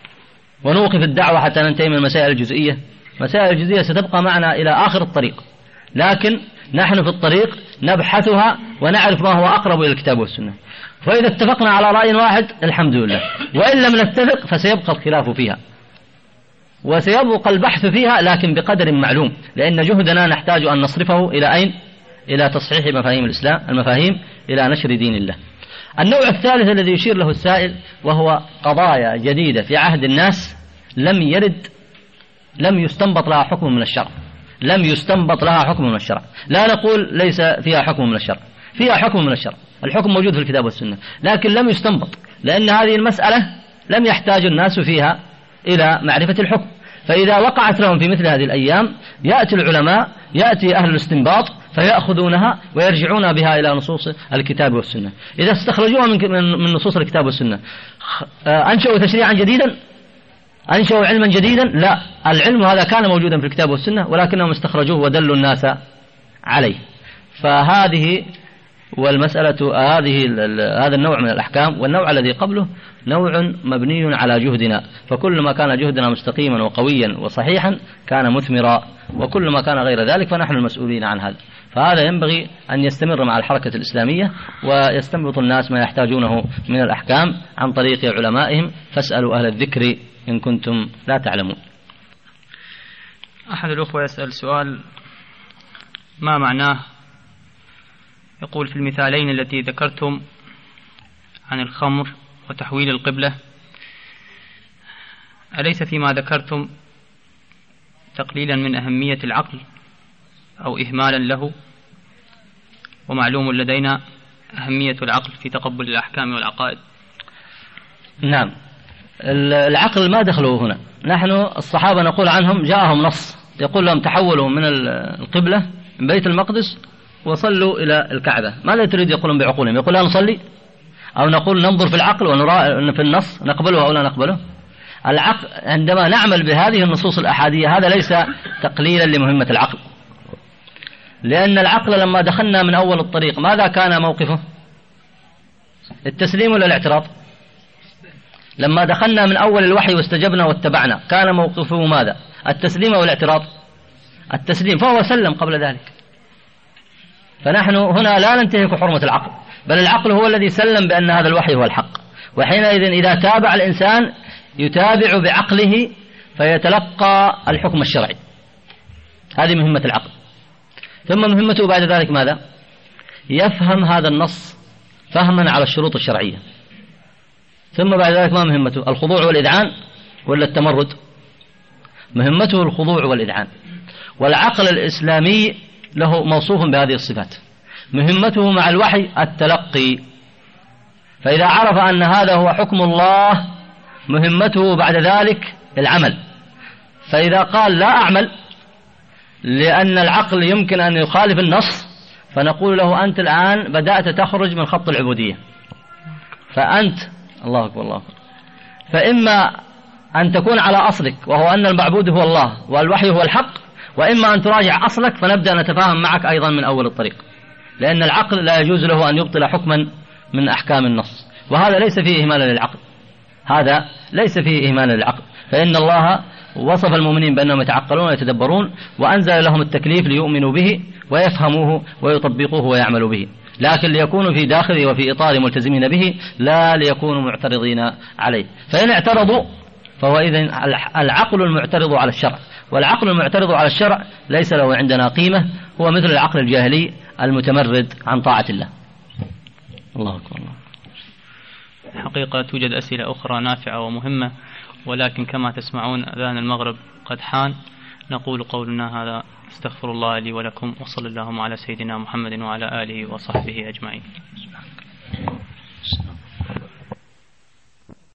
ونوقف الدعوة حتى ننتهي من المسائل الجزئية. مسائل الجزئية ستبقى معنا إلى آخر الطريق، لكن نحن في الطريق نبحثها ونعرف ما هو أقرب إلى الكتاب والسنة. فإذا اتفقنا على رأي واحد الحمد لله، وإن لم نتفق فسيبقى الخلاف فيها. وسيبقى البحث فيها لكن بقدر معلوم، لأن جهدنا نحتاج أن نصرفه إلى أين؟ إلى تصحيح مفاهيم الإسلام المفاهيم إلى نشر دين الله. النوع الثالث الذي يشير له السائل وهو قضايا جديدة في عهد الناس لم يرد لم يستنبط لها حكم من الشرع، لم يستنبط لها حكم من الشرع. لا نقول ليس فيها حكم من الشرع، فيها حكم من الشرع، الحكم موجود في الكتاب والسنة، لكن لم يستنبط، لأن هذه المسألة لم يحتاج الناس فيها إلى معرفة الحكم. فإذا وقعت لهم في مثل هذه الأيام يأتي العلماء، يأتي أهل الاستنباط فيأخذونها ويرجعون بها إلى نصوص الكتاب والسنة. إذا استخرجوها من من نصوص الكتاب والسنة أنشأوا تشريعا جديدا، أنشأوا علما جديدا؟ لا، العلم هذا كان موجودا في الكتاب والسنة ولكنهم استخرجوه ودلوا الناس عليه. فهذه والمسألة هذه هذا النوع من الأحكام. والنوع الذي قبله نوع مبني على جهدنا، فكل ما كان جهدنا مستقيما وقويا وصحيحا كان مثمرا، وكل ما كان غير ذلك فنحن المسؤولين عن هذا. فهذا ينبغي أن يستمر مع الحركة الإسلامية، ويستنبط الناس ما يحتاجونه من الأحكام عن طريق علمائهم، فاسألوا أهل الذكر إن كنتم لا تعلمون. أحد الأخوة يسأل سؤال ما معناه، يقول في المثالين التي ذكرتم عن الخمر وتحويل القبلة، أليس فيما ذكرتم تقليلا من أهمية العقل أو إهمالا له؟ ومعلوم لدينا أهمية العقل في تقبل الأحكام والعقائد. نعم، العقل ما دخلوا هنا. نحن الصحابة نقول عنهم جاءهم نص يقول لهم تحولوا من القبلة من بيت المقدس وصلوا إلى الكعبة، ماذا تريد يقولون بعقولهم؟ يقول لا نصلي؟ أو نقول ننظر في العقل ونرى في النص نقبله أو لا نقبله؟ العقل عندما نعمل بهذه النصوص الأحادية هذا ليس تقليلا لمهمة العقل، لأن العقل لما دخلنا من أول الطريق ماذا كان موقفه؟ التسليم ولا الاعتراض؟ لما دخلنا من أول الوحي واستجبنا واتبعنا كان موقفه ماذا؟ التسليم أو الاعتراض؟ التسليم، فهو سلم قبل ذلك. فنحن هنا لا ننتهك حرمة العقل، بل العقل هو الذي سلم بأن هذا الوحي هو الحق. وحينئذ إذا تابع الإنسان يتابع بعقله فيتلقى الحكم الشرعي، هذه مهمة العقل. ثم مهمته بعد ذلك ماذا؟ يفهم هذا النص فهما على الشروط الشرعية. ثم بعد ذلك ما مهمته؟ الخضوع والإذعان ولا التمرد؟ مهمته الخضوع والإذعان. والعقل الإسلامي له موصوف بهذه الصفات، مهمته مع الوحي التلقي، فإذا عرف أن هذا هو حكم الله مهمته بعد ذلك العمل. فإذا قال لا أعمل لأن العقل يمكن أن يخالف النص فنقول له أنت الآن بدأت تخرج من خط العبودية، فأنت الله أكبر الله أكبر، فإما أن تكون على أصلك وهو أن المعبود هو الله والوحي هو الحق، وإما أن تراجع أصلك فنبدأ نتفاهم معك أيضا من أول الطريق، لأن العقل لا يجوز له أن يبطل حكما من أحكام النص، وهذا ليس فيه إهمال للعقل، هذا ليس فيه إهمال للعقل. فإن الله وصف المؤمنين بأنهم يتعقلون ويتدبرون وأنزل لهم التكليف ليؤمنوا به ويفهموه ويطبقوه ويعملوا به، لكن ليكونوا في داخله وفي إطار ملتزمين به، لا ليكونوا معترضين عليه. فإن اعترضوا فهو إذن العقل المعترض على الشرع، والعقل المعترض على الشرع ليس له عندنا قيمة، هو مثل العقل الجاهلي المتمرد عن طاعة الله. الله أكبر. الله. حقيقة توجد أسئلة أخرى نافعة ومهمة، ولكن كما تسمعون أذان المغرب قد حان. نقول قولنا هذا، استغفر الله لي ولكم، وصلى اللهم على سيدنا محمد وعلى آله وصحبه أجمعين.